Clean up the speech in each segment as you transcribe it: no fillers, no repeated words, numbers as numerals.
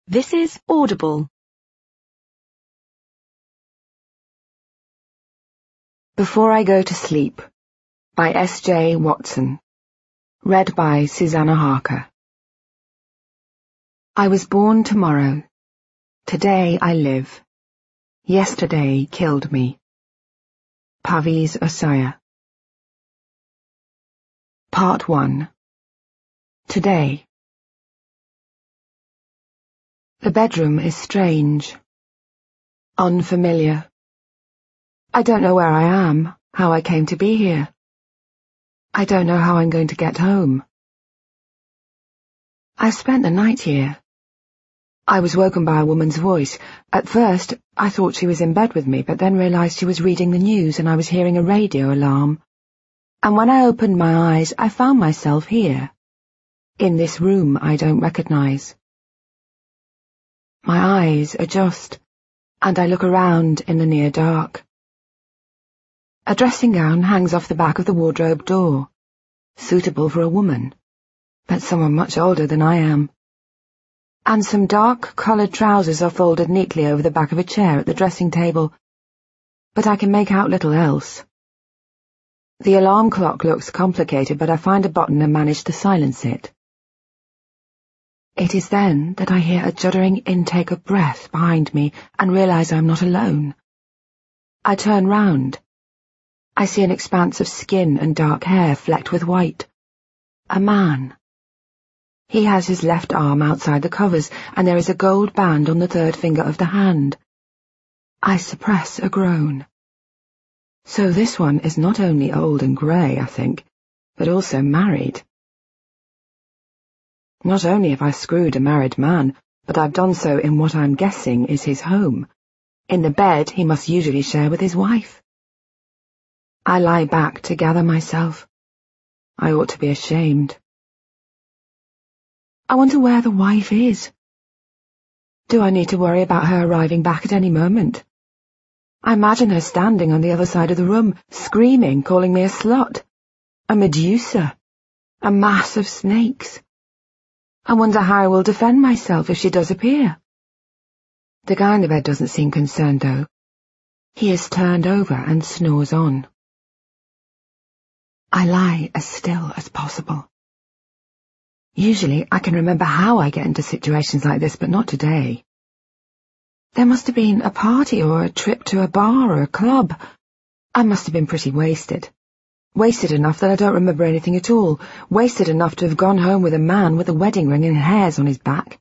This is Audible. Before I Go to Sleep by S.J. Watson. Read by Susanna Harker. I was born tomorrow. Today I live. Yesterday killed me. Parviz Osaya. Part 1. Today. The bedroom is strange. Unfamiliar. I don't know where I am, how I came to be here. I don't know how I'm going to get home. I've spent the night here. I was woken by a woman's voice. At first, I thought she was in bed with me, but then realized she was reading the news and I was hearing a radio alarm. And when I opened my eyes, I found myself here, in this room I don't recognize. My eyes adjust, and I look around in the near dark. A dressing gown hangs off the back of the wardrobe door, suitable for a woman, but someone much older than I am. And some dark coloured trousers are folded neatly over the back of a chair at the dressing table, but I can make out little else. The alarm clock looks complicated, but I find a button and manage to silence it. It is then that I hear a juddering intake of breath behind me and realise I'm not alone. I turn round. I see an expanse of skin and dark hair flecked with white. A man. He has his left arm outside the covers, and there is a gold band on the third finger of the hand. I suppress a groan. So this one is not only old and grey, I think, but also married. Not only have I screwed a married man, but I've done so in what I'm guessing is his home, in the bed he must usually share with his wife. I lie back to gather myself. I ought to be ashamed. I wonder where the wife is. Do I need to worry about her arriving back at any moment? I imagine her standing on the other side of the room, screaming, calling me a slut, a Medusa, a mass of snakes. I wonder how I will defend myself if she does appear. The guy in the bed doesn't seem concerned, though. He is turned over and snores on. I lie as still as possible. Usually I can remember how I get into situations like this, but not today. There must have been a party or a trip to a bar or a club. I must have been pretty wasted. Wasted enough that I don't remember anything at all. Wasted enough to have gone home with a man with a wedding ring and hairs on his back.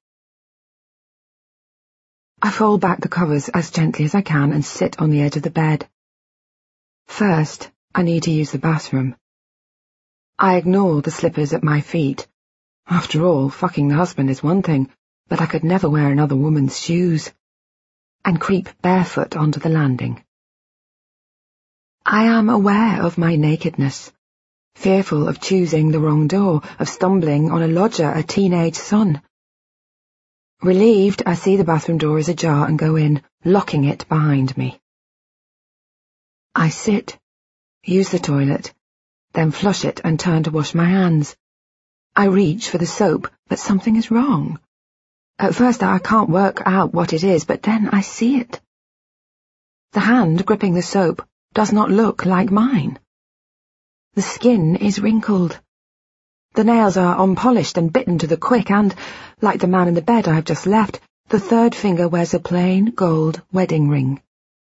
I fold back the covers as gently as I can and sit on the edge of the bed. First, I need to use the bathroom. I ignore the slippers at my feet. After all, fucking the husband is one thing, but I could never wear another woman's shoes. And creep barefoot onto the landing. I am aware of my nakedness, fearful of choosing the wrong door, of stumbling on a lodger, a teenage son. Relieved, I see the bathroom door is ajar and go in, locking it behind me. I sit, use the toilet, then flush it and turn to wash my hands. I reach for the soap, but something is wrong. At first I can't work out what it is, but then I see it. The hand gripping the soap does not look like mine. The skin is wrinkled. The nails are unpolished and bitten to the quick and, like the man in the bed I have just left, the third finger wears a plain gold wedding ring.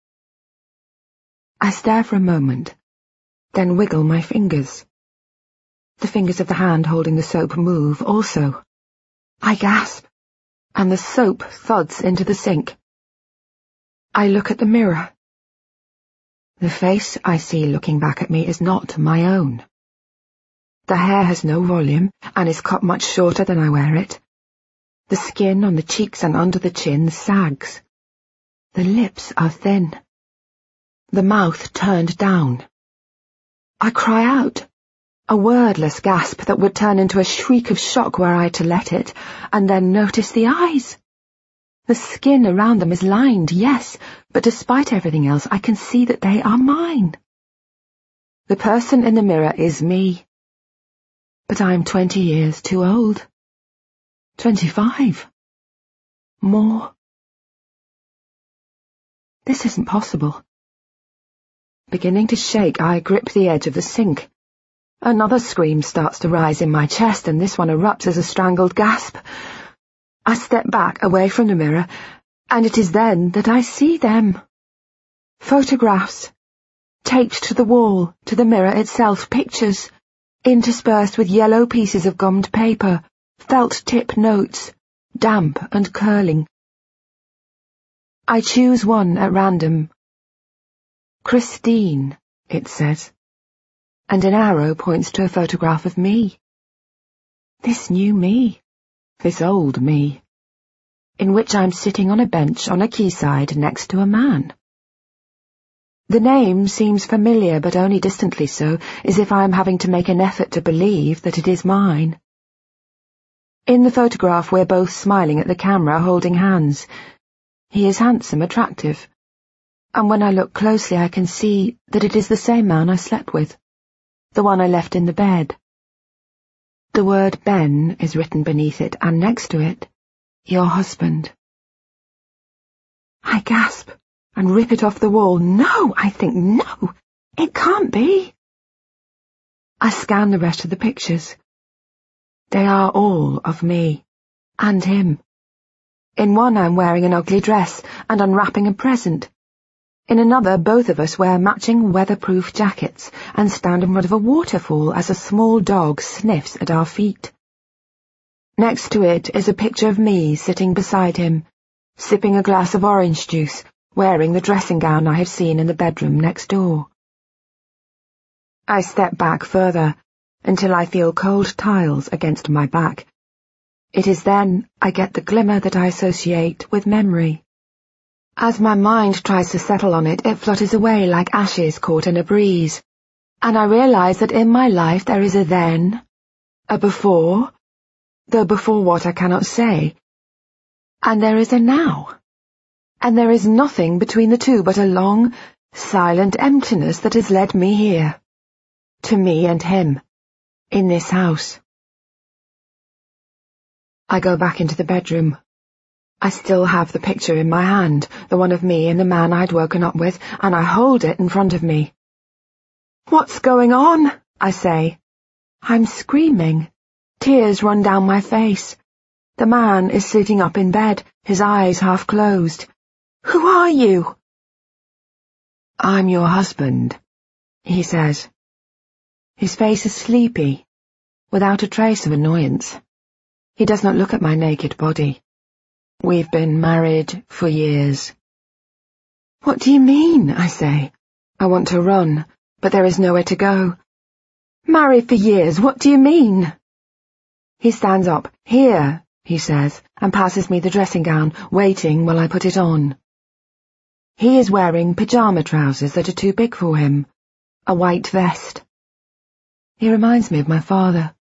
I stare for a moment, then wiggle my fingers. The fingers of the hand holding the soap move also. I gasp, and the soap thuds into the sink. I look at the mirror. The face I see looking back at me is not my own. The hair has no volume and is cut much shorter than I wear it. The skin on the cheeks and under the chin sags. The lips are thin. The mouth turned down. I cry out, a wordless gasp that would turn into a shriek of shock were I to let it, and then notice the eyes. The skin around them is lined, yes, but despite everything else, I can see that they are mine. The person in the mirror is me. But I am 20 years too old. 25. More. This isn't possible. Beginning to shake, I grip the edge of the sink. Another scream starts to rise in my chest, and this one erupts as a strangled gasp. I step back away from the mirror, and it is then that I see them. Photographs, taped to the wall, to the mirror itself, pictures, interspersed with yellow pieces of gummed paper, felt-tip notes, damp and curling. I choose one at random. Christine, it says, and an arrow points to a photograph of me. This new me, this old me, in which I'm sitting on a bench on a quayside next to a man. The name seems familiar, but only distantly so, as if I am having to make an effort to believe that it is mine. In the photograph we're both smiling at the camera, holding hands. He is handsome, attractive, and when I look closely I can see that it is the same man I slept with, the one I left in the bed. The word Ben is written beneath it, and next to it, your husband. I gasp and rip it off the wall. No, I think, no, it can't be. I scan the rest of the pictures. They are all of me, and him. In one I'm wearing an ugly dress and unwrapping a present. In another both of us wear matching weatherproof jackets and stand in front of a waterfall as a small dog sniffs at our feet. Next to it is a picture of me sitting beside him, sipping a glass of orange juice, wearing the dressing gown I have seen in the bedroom next door. I step back further, until I feel cold tiles against my back. It is then I get the glimmer that I associate with memory. As my mind tries to settle on it, it flutters away like ashes caught in a breeze, and I realize that in my life there is a then, a before, though before what I cannot say, and there is a now. And there is nothing between the two but a long, silent emptiness that has led me here, to me and him, in this house. I go back into the bedroom. I still have the picture in my hand, the one of me and the man I'd woken up with, and I hold it in front of me. What's going on? I say. I'm screaming. Tears run down my face. The man is sitting up in bed, his eyes half closed. Who are you? I'm your husband, he says. His face is sleepy, without a trace of annoyance. He does not look at my naked body. We've been married for years. What do you mean? I say. I want to run, but there is nowhere to go. Married for years, what do you mean? He stands up. Here, he says, and passes me the dressing gown, waiting while I put it on. He is wearing pyjama trousers that are too big for him, a white vest. He reminds me of my father.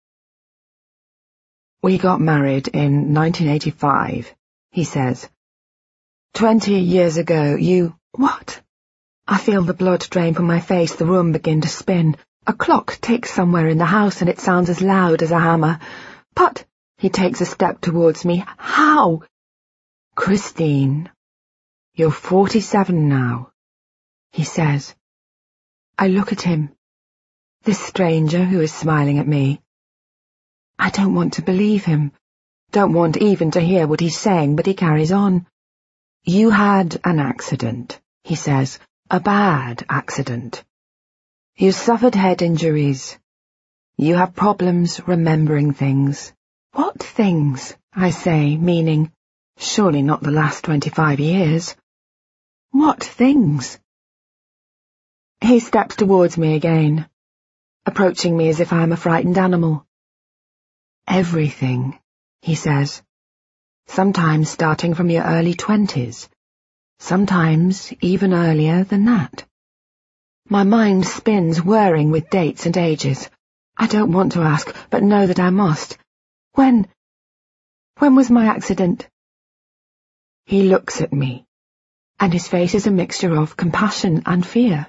We got married in 1985, he says. 20 years ago, you... What? I feel the blood drain from my face, the room begin to spin. A clock ticks somewhere in the house and it sounds as loud as a hammer. But he takes a step towards me. How? Christine, you're 47 now, he says. I look at him, this stranger who is smiling at me. I don't want to believe him, don't want even to hear what he's saying, but he carries on. You had an accident, he says, a bad accident. You suffered head injuries. You have problems remembering things. What things? I say, meaning, surely not the last 25 years. What things? He steps towards me again, approaching me as if I am a frightened animal. Everything, he says, sometimes starting from your early 20s, sometimes even earlier than that. My mind spins, whirring with dates and ages. I don't want to ask, but know that I must. When was my accident? He looks at me, and his face is a mixture of compassion and fear.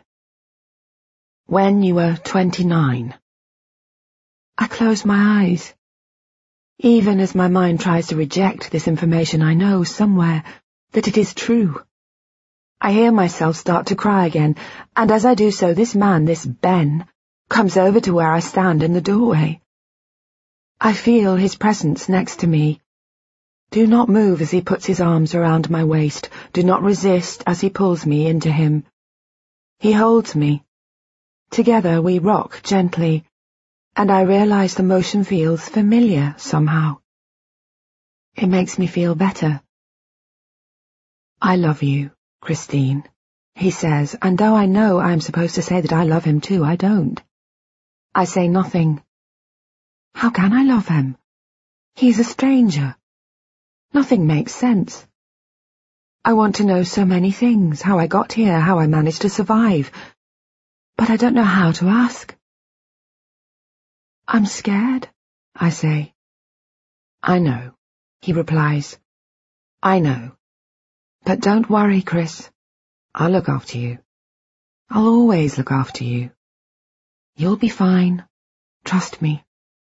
When you were 29. I close my eyes. Even as my mind tries to reject this information, I know somewhere that it is true. I hear myself start to cry again, and as I do so, this man, this Ben, comes over to where I stand in the doorway. I feel his presence next to me. Do not move as he puts his arms around my waist. Do not resist as he pulls me into him. He holds me. Together we rock gently, and I realize the motion feels familiar somehow. It makes me feel better. I love you, Christine, he says, and though I know I am supposed to say that I love him too, I don't. I say nothing. How can I love him? He's a stranger. Nothing makes sense. I want to know so many things, how I got here, how I managed to survive, but I don't know how to ask. I'm scared, I say. I know, he replies. I know. But don't worry, Chris. I'll look after you. I'll always look after you. You'll be fine. Trust me.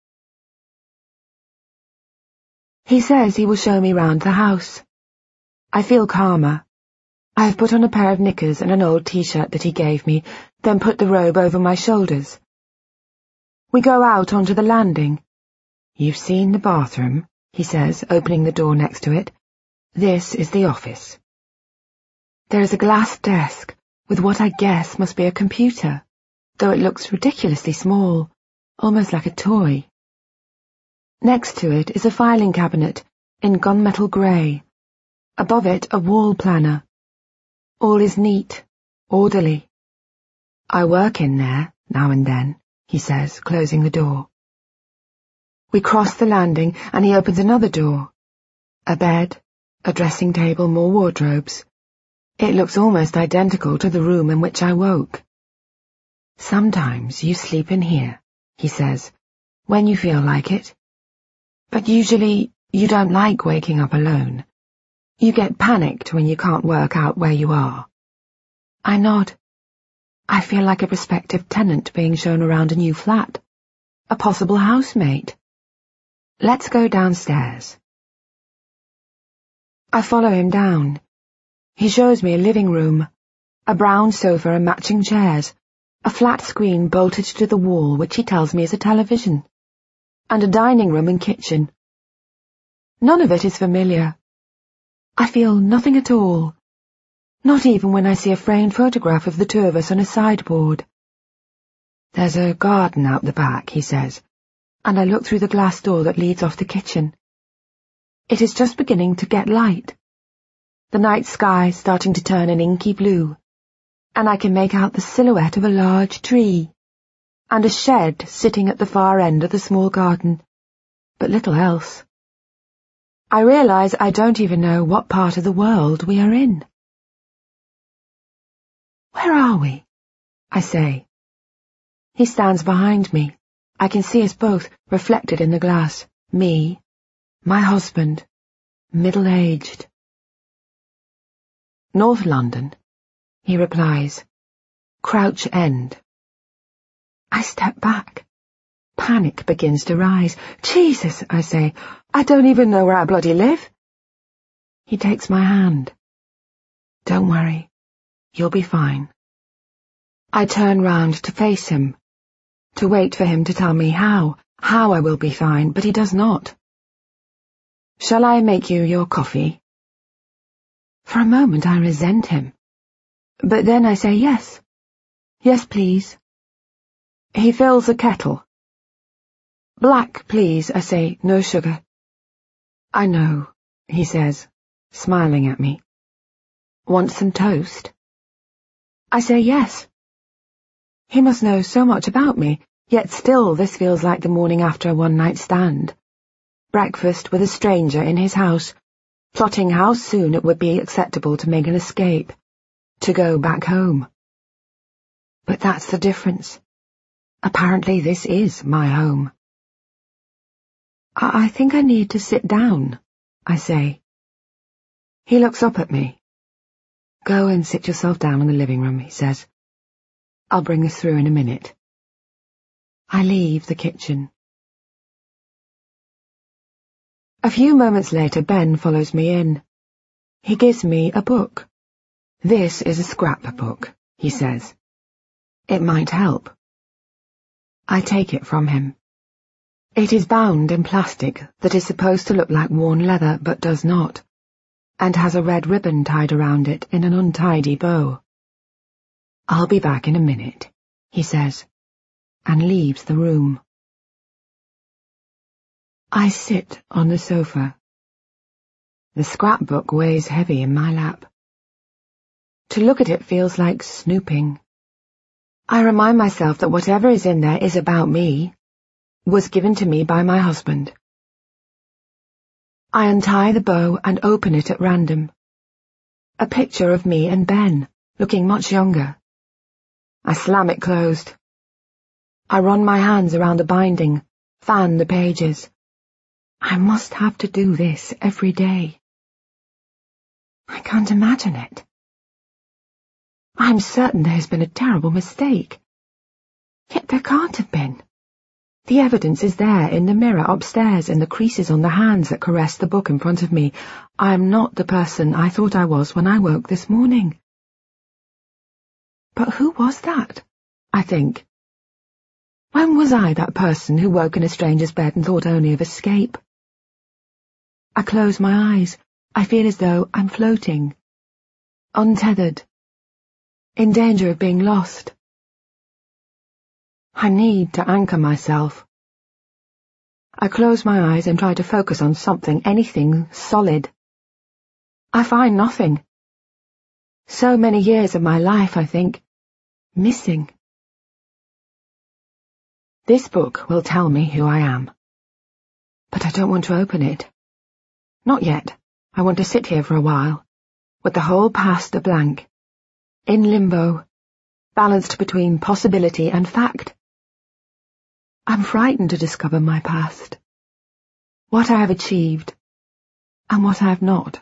He says he will show me round the house. I feel calmer. I have put on a pair of knickers and an old t-shirt that he gave me, then put the robe over my shoulders. We go out onto the landing. You've seen the bathroom, he says, opening the door next to it. This is the office. There is a glass desk with what I guess must be a computer, though it looks ridiculously small, almost like a toy. Next to it is a filing cabinet in gunmetal grey. Above it, a wall planner. All is neat, orderly. I work in there, now and then, he says, closing the door. We cross the landing, and he opens another door. A bed, a dressing table, more wardrobes. It looks almost identical to the room in which I woke. Sometimes you sleep in here, he says, when you feel like it. But usually you don't like waking up alone. You get panicked when you can't work out where you are. I nod. I feel like a prospective tenant being shown around a new flat. A possible housemate. Let's go downstairs. I follow him down. He shows me a living room, a brown sofa and matching chairs, a flat screen bolted to the wall which he tells me is a television, and a dining room and kitchen. None of it is familiar. I feel nothing at all, not even when I see a framed photograph of the two of us on a sideboard. There's a garden out the back, he says, and I look through the glass door that leads off the kitchen. It is just beginning to get light. The night sky starting to turn an inky blue, and I can make out the silhouette of a large tree, and a shed sitting at the far end of the small garden, but little else. I realize I don't even know what part of the world we are in. Where are we? I say. He stands behind me. I can see us both reflected in the glass. Me, my husband, middle-aged. North London, he replies. Crouch End. I step back. Panic begins to rise. Jesus, I say, I don't even know where I bloody live. He takes my hand. Don't worry, you'll be fine. I turn round to face him, to wait for him to tell me how I will be fine, but he does not. Shall I make you your coffee? For a moment I resent him, but then I say yes. Yes, please. He fills a kettle. Black, please, I say, no sugar. I know, he says, smiling at me. Want some toast? I say yes. He must know so much about me, yet still this feels like the morning after a one-night stand. Breakfast with a stranger in his house, plotting how soon it would be acceptable to make an escape, to go back home. But that's the difference. Apparently this is my home. I think I need to sit down, I say. He looks up at me. Go and sit yourself down in the living room, he says. I'll bring us through in a minute. I leave the kitchen. A few moments later, Ben follows me in. He gives me a book. "This is a scrapbook," he says. "It might help." I take it from him. It is bound in plastic that is supposed to look like worn leather but does not, and has a red ribbon tied around it in an untidy bow. "I'll be back in a minute," he says, and leaves the room. I sit on the sofa. The scrapbook weighs heavy in my lap. To look at it feels like snooping. I remind myself that whatever is in there is about me, was given to me by my husband. I untie the bow and open it at random. A picture of me and Ben, looking much younger. I slam it closed. I run my hands around the binding, fan the pages. I must have to do this every day. I can't imagine it. I'm certain there has been a terrible mistake. Yet there can't have been. The evidence is there in the mirror upstairs and the creases on the hands that caress the book in front of me. I am not the person I thought I was when I woke this morning. But who was that? I think. When was I that person who woke in a stranger's bed and thought only of escape? I close my eyes. I feel as though I'm floating, untethered, in danger of being lost. I need to anchor myself. I close my eyes and try to focus on something, anything solid. I find nothing. So many years of my life, I think, missing. This book will tell me who I am. But I don't want to open it. Not yet. I want to sit here for a while, with the whole past a blank, in limbo, balanced between possibility and fact. I'm frightened to discover my past, what I have achieved, and what I have not.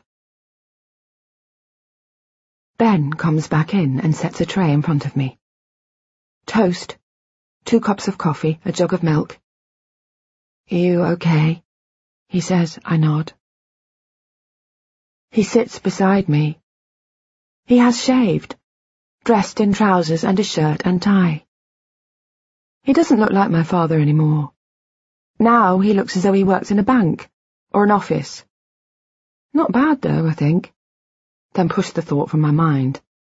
Ben comes back in and sets a tray in front of me. Toast, 2 cups of coffee, a jug of milk. "You okay?" he says. I nod. He sits beside me. He has shaved, dressed in trousers and a shirt and tie. He doesn't look like my father anymore. Now he looks as though he works in a bank or an office. Not bad, though, I think. Then push the thought from my mind.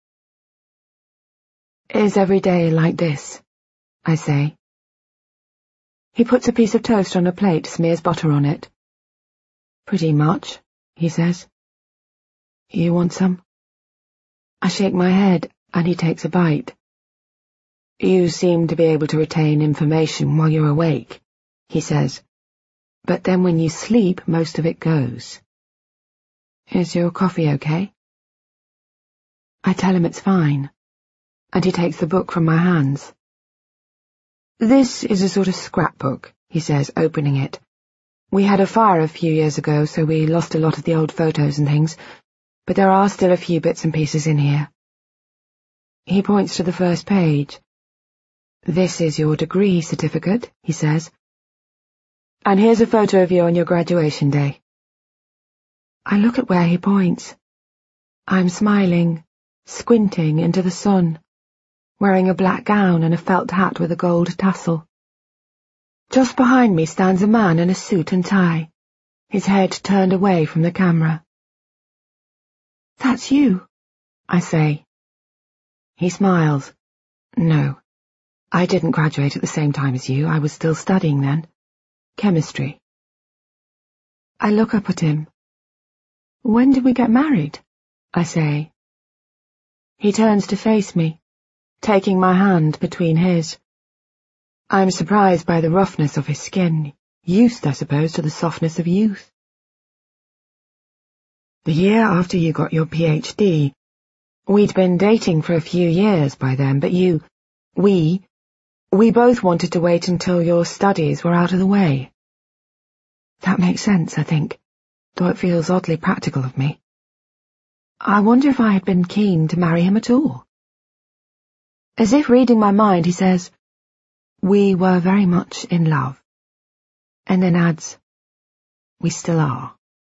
"Is every day like this?" I say. He puts a piece of toast on a plate, smears butter on it. "Pretty much," he says. "You want some?" I shake my head, and he takes a bite. "You seem to be able to retain information while you're awake," he says. "But then when you sleep, most of it goes. Is your coffee okay?" I tell him it's fine, and he takes the book from my hands. "This is a sort of scrapbook," he says, opening it. "We had a fire a few years ago, so we lost a lot of the old photos and things, but there are still a few bits and pieces in here." He points to the first page. "This is your degree certificate," he says. "And here's a photo of you on your graduation day." I look at where he points. I'm smiling, squinting into the sun, wearing a black gown and a felt hat with a gold tassel. Just behind me stands a man in a suit and tie, his head turned away from the camera. "That's you," I say. He smiles. "No, I didn't graduate at the same time as you. I was still studying then. Chemistry." I look up at him. "When did we get married?" I say. He turns to face me, taking my hand between his. I'm surprised by the roughness of his skin, used, I suppose, to the softness of youth. "The year after you got your PhD, we'd been dating for a few years by then, but we both wanted to wait until your studies were out of the way." That makes sense, I think, though it feels oddly practical of me. I wonder if I had been keen to marry him at all. As if reading my mind, he says, "We were very much in love," and then adds, We still are.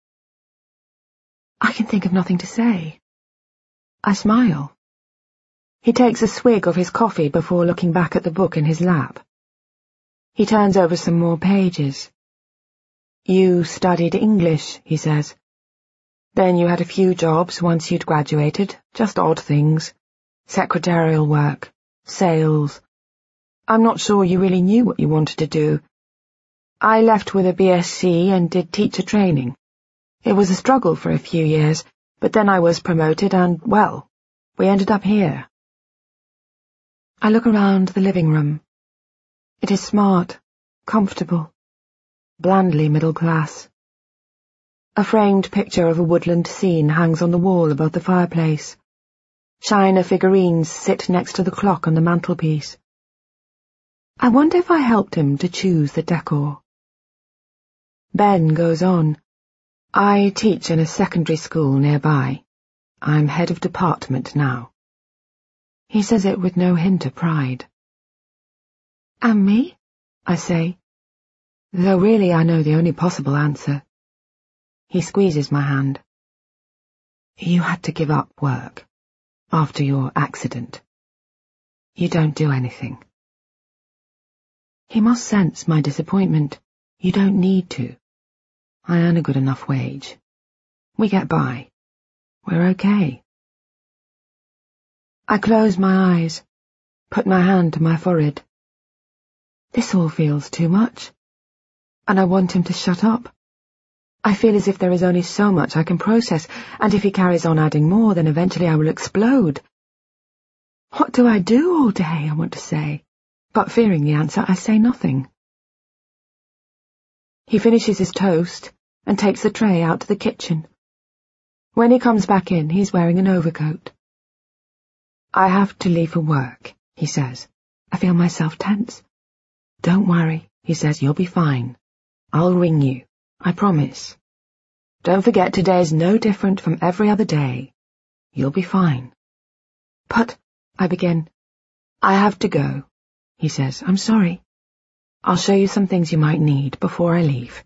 I can think of nothing to say. I smile. He takes a swig of his coffee before looking back at the book in his lap. He turns over some more pages. You studied English, he says. Then you had a few jobs once you'd graduated, just odd things. Secretarial work, sales. I'm not sure you really knew what you wanted to do. I left with a BSc and did teacher training. It was a struggle for a few years, but then I was promoted and, well, we ended up here. I look around the living room. It is smart, comfortable, blandly middle class. A framed picture of a woodland scene hangs on the wall above the fireplace. China figurines sit next to the clock on the mantelpiece. I wonder if I helped him to choose the decor. Ben goes on. I teach in a secondary school nearby. I'm head of department now. He says it with no hint of pride. And me? I say, though really I know the only possible answer. He squeezes my hand. You had to give up work after your accident. You don't do anything. He must sense my disappointment. You don't need to. I earn a good enough wage. We get by. We're okay. I close my eyes, put my hand to my forehead. This all feels too much, and I want him to shut up. I feel as if there is only so much I can process, and if he carries on adding more, then eventually I will explode. What do I do all day, I want to say, but fearing the answer, I say nothing. He finishes his toast and takes the tray out to the kitchen. When he comes back in, he's wearing an overcoat. I have to leave for work, he says. I feel myself tense. Don't worry, he says, you'll be fine. I'll ring you, I promise. Don't forget today's no different from every other day. You'll be fine. But, I begin. I have to go, he says. I'm sorry. I'll show you some things you might need before I leave.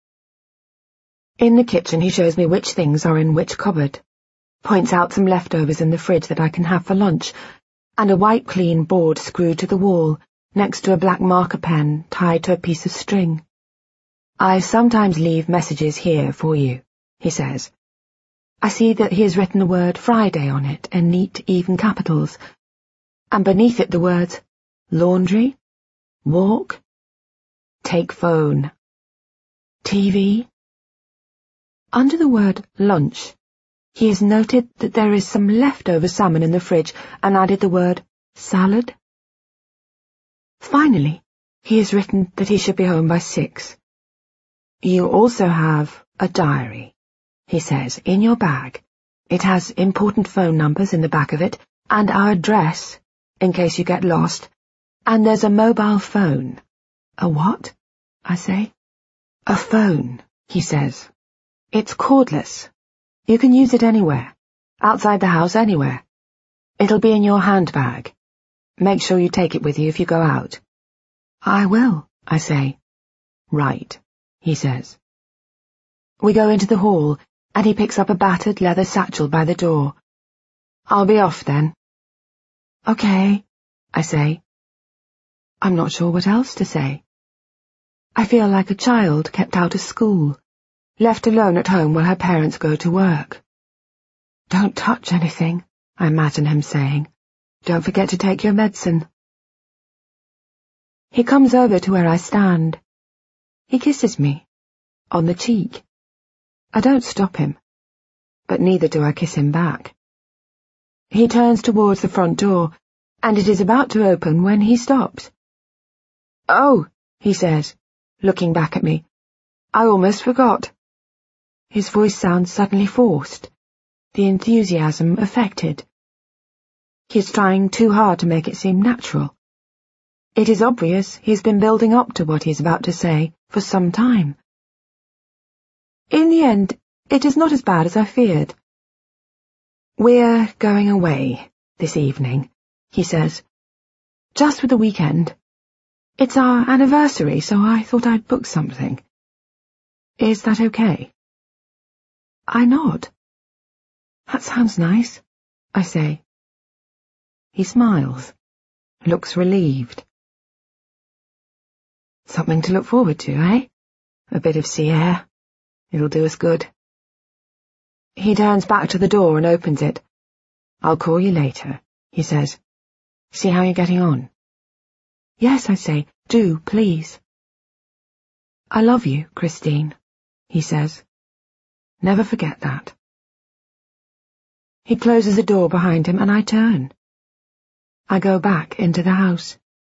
In the kitchen he shows me which things are in which cupboard, points out some leftovers in the fridge that I can have for lunch, and a white clean board screwed to the wall, next to a black marker pen tied to a piece of string. I sometimes leave messages here for you, he says. I see that he has written the word Friday on it in neat, even capitals, and beneath it the words laundry, walk, take phone, TV. Under the word lunch, he has noted that there is some leftover salmon in the fridge and added the word salad. Finally, he has written that he should be home by 6. You also have a diary, he says, in your bag. It has important phone numbers in the back of it and our address, in case you get lost, and there's a mobile phone. A what? I say. A phone, he says. It's cordless. You can use it anywhere. Outside the house, anywhere. It'll be in your handbag. Make sure you take it with you if you go out. I will, I say. Right, he says. We go into the hall, and he picks up a battered leather satchel by the door. I'll be off then. Okay, I say. I'm not sure what else to say. I feel like a child kept out of school, left alone at home while her parents go to work. Don't touch anything, I imagine him saying. Don't forget to take your medicine. He comes over to where I stand. He kisses me, on the cheek. I don't stop him, but neither do I kiss him back. He turns towards the front door, and it is about to open when he stops. Oh, he says, looking back at me. I almost forgot. His voice sounds suddenly forced, the enthusiasm affected. He is trying too hard to make it seem natural. It is obvious he has been building up to what he is about to say for some time. In the end, it is not as bad as I feared. We're going away this evening, he says. Just for the weekend. It's our anniversary, so I thought I'd book something. Is that okay? I nod. That sounds nice, I say. He smiles, looks relieved. Something to look forward to, eh? A bit of sea air. It'll do us good. He turns back to the door and opens it. I'll call you later, he says. See how you're getting on. Yes, I say, do, please. I love you, Christine, he says. Never forget that. He closes the door behind him and I turn. I go back into the house.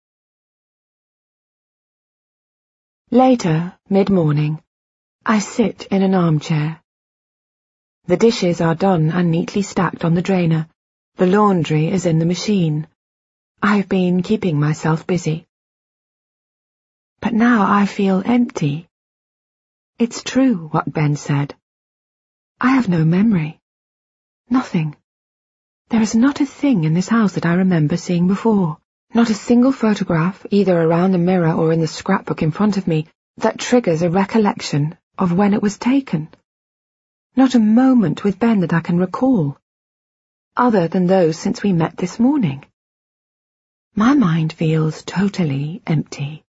Later, mid-morning, I sit in an armchair. The dishes are done and neatly stacked on the drainer. The laundry is in the machine. I've been keeping myself busy. But now I feel empty. It's true what Ben said. I have no memory. Nothing. There is not a thing in this house that I remember seeing before. Not a single photograph, either around the mirror or in the scrapbook in front of me, that triggers a recollection of when it was taken. Not a moment with Ben that I can recall, other than those since we met this morning. My mind feels totally empty.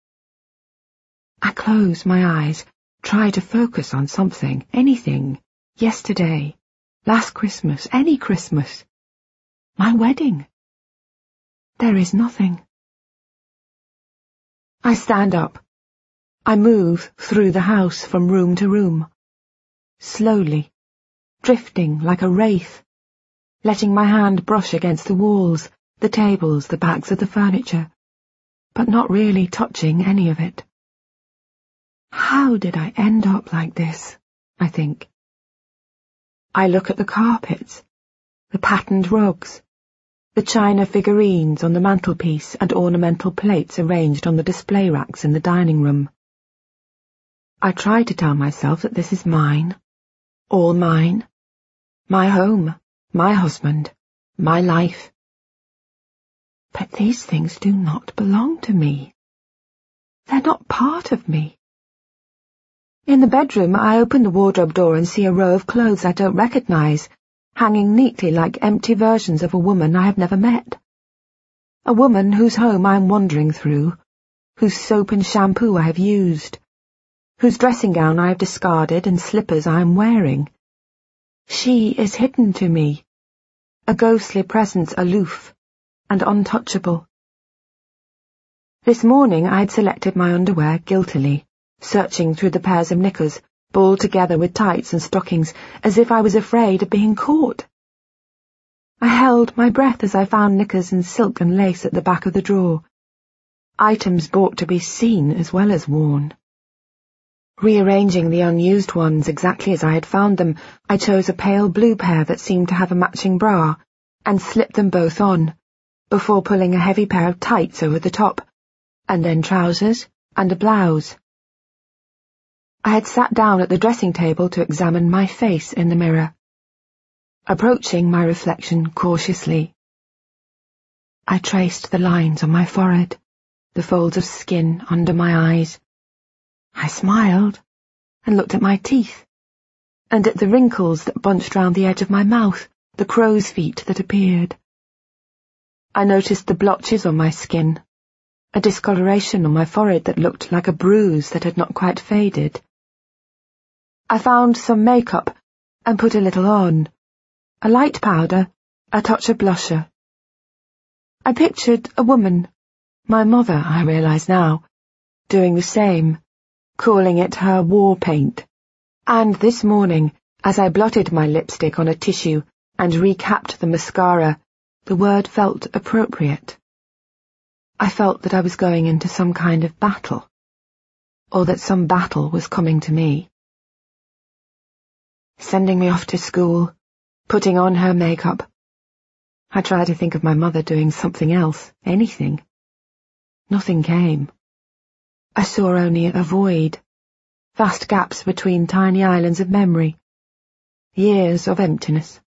I close my eyes, try to focus on something, anything, yesterday, last Christmas, any Christmas, my wedding. There is nothing. I stand up. I move through the house from room to room, slowly, drifting like a wraith, letting my hand brush against the walls, the tables, the backs of the furniture, but not really touching any of it. How did I end up like this, I think. I look at the carpets, the patterned rugs, the china figurines on the mantelpiece and ornamental plates arranged on the display racks in the dining room. I try to tell myself that this is mine, all mine, my home, my husband, my life. But these things do not belong to me. They're not part of me. In the bedroom, I open the wardrobe door and see a row of clothes I don't recognize, hanging neatly like empty versions of a woman I have never met. A woman whose home I am wandering through, whose soap and shampoo I have used, whose dressing gown I have discarded and slippers I am wearing. She is hidden to me, a ghostly presence aloof and untouchable. This morning I had selected my underwear guiltily, searching through the pairs of knickers, balled together with tights and stockings, as if I was afraid of being caught. I held my breath as I found knickers and silk and lace at the back of the drawer, items bought to be seen as well as worn. Rearranging the unused ones exactly as I had found them, I chose a pale blue pair that seemed to have a matching bra, and slipped them both on, before pulling a heavy pair of tights over the top, and then trousers and a blouse. I had sat down at the dressing table to examine my face in the mirror, approaching my reflection cautiously. I traced the lines on my forehead, the folds of skin under my eyes. I smiled and looked at my teeth, and at the wrinkles that bunched round the edge of my mouth, the crow's feet that appeared. I noticed the blotches on my skin, a discoloration on my forehead that looked like a bruise that had not quite faded. I found some makeup and put a little on, a light powder, a touch of blusher. I pictured a woman, my mother, I realize now, doing the same, calling it her war paint. And this morning, as I blotted my lipstick on a tissue and recapped the mascara, the word felt appropriate. I felt that I was going into some kind of battle, or that some battle was coming to me. Sending me off to school, putting on her makeup. I tried to think of my mother doing something else, anything. Nothing came. I saw only a void, vast gaps between tiny islands of memory, years of emptiness.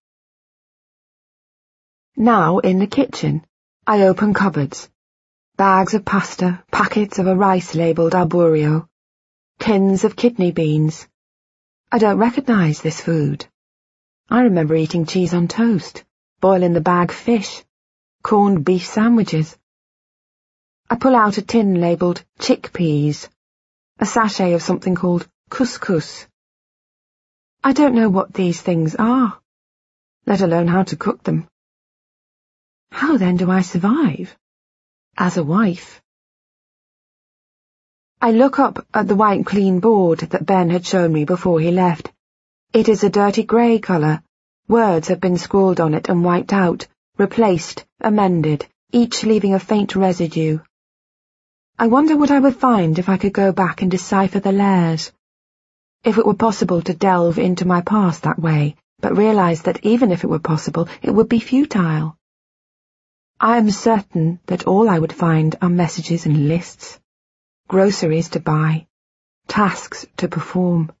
Now, in the kitchen, I open cupboards, bags of pasta, packets of a rice labelled arborio. Tins of kidney beans. I don't recognise this food. I remember eating cheese on toast, boil-in-the-bag fish, corned beef sandwiches. I pull out a tin labelled chickpeas, a sachet of something called couscous. I don't know what these things are, let alone how to cook them. How then do I survive? As a wife. I look up at the white clean board that Ben had shown me before he left. It is a dirty grey colour. Words have been scrawled on it and wiped out, replaced, amended, each leaving a faint residue. I wonder what I would find if I could go back and decipher the layers. If it were possible to delve into my past that way, but realise that even if it were possible, it would be futile. I am certain that all I would find are messages and lists, groceries to buy, tasks to perform.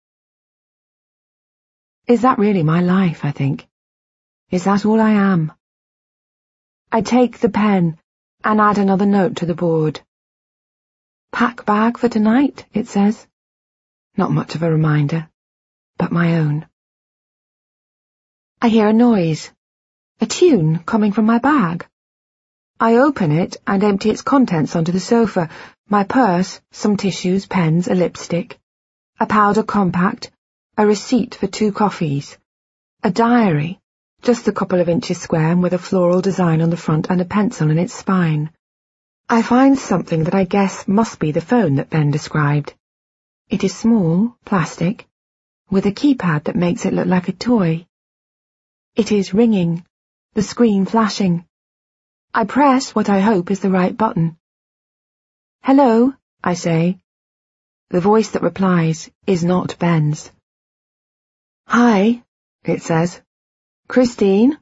Is that really my life, I think? Is that all I am? I take the pen and add another note to the board. Pack bag for tonight, it says. Not much of a reminder, but my own. I hear a noise, a tune coming from my bag. I open it and empty its contents onto the sofa, my purse, some tissues, pens, a lipstick, a powder compact, a receipt for 2 coffees, a diary, just a couple of inches square and with a floral design on the front and a pencil in its spine. I find something that I guess must be the phone that Ben described. It is small, plastic, with a keypad that makes it look like a toy. It is ringing, the screen flashing. I press what I hope is the right button. Hello, I say. The voice that replies is not Ben's. Hi, it says. Christine?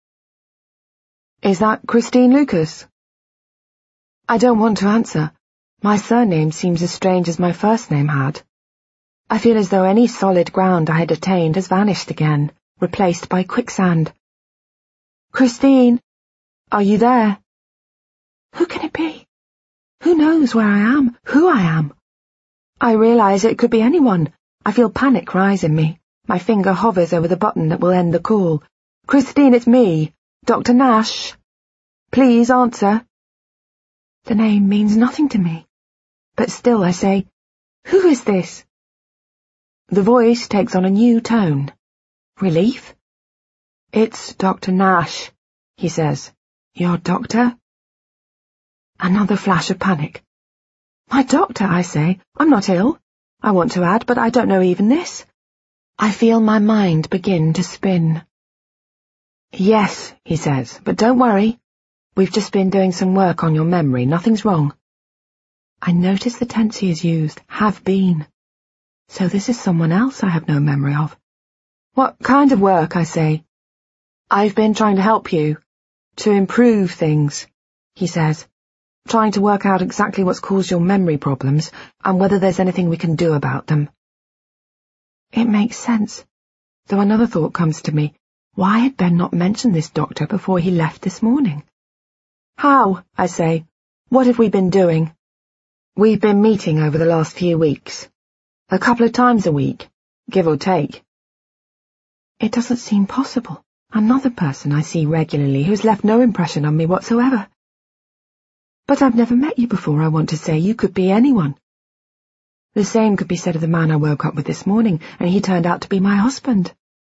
Is that Christine Lucas? I don't want to answer. My surname seems as strange as my first name had. I feel as though any solid ground I had attained has vanished again, replaced by quicksand. Christine, are you there? Who can it be? Who knows where I am, who I am? I realise it could be anyone. I feel panic rise in me. My finger hovers over the button that will end the call. Christine, it's me, Dr. Nash. Please answer. The name means nothing to me. But still I say, who is this? The voice takes on a new tone. Relief? It's Dr. Nash, he says. Your doctor? Another flash of panic. My doctor, I say. I'm not ill. I want to add, but I don't know even this. I feel my mind begin to spin. Yes, he says, but don't worry. We've just been doing some work on your memory. Nothing's wrong. I notice the tense he has used, have been. So this is someone else I have no memory of. What kind of work, I say? I've been trying to help you, to improve things, he says, trying to work out exactly what's caused your memory problems and whether there's anything we can do about them. It makes sense, though another thought comes to me. Why had Ben not mentioned this doctor before he left this morning? How, I say. What have we been doing? We've been meeting over the last few weeks. A couple of times a week, give or take. It doesn't seem possible. Another person I see regularly who's left no impression on me whatsoever. But I've never met you before, I want to say. You could be anyone. The same could be said of the man I woke up with this morning, and he turned out to be my husband.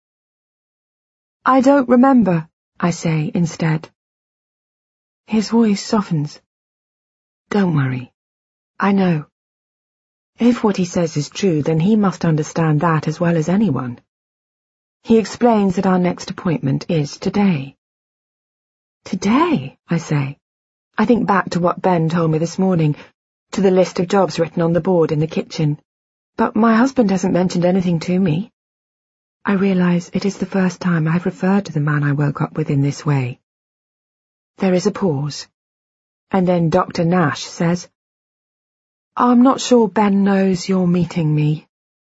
I don't remember, I say instead. His voice softens. Don't worry. I know. If what he says is true, then he must understand that as well as anyone. He explains that our next appointment is today. Today, I say. I think back to what Ben told me this morning, to the list of jobs written on the board in the kitchen. But my husband hasn't mentioned anything to me. I realise it is the first time I've referred to the man I woke up with in this way. There is a pause, and then Dr. Nash says, I'm not sure Ben knows you're meeting me.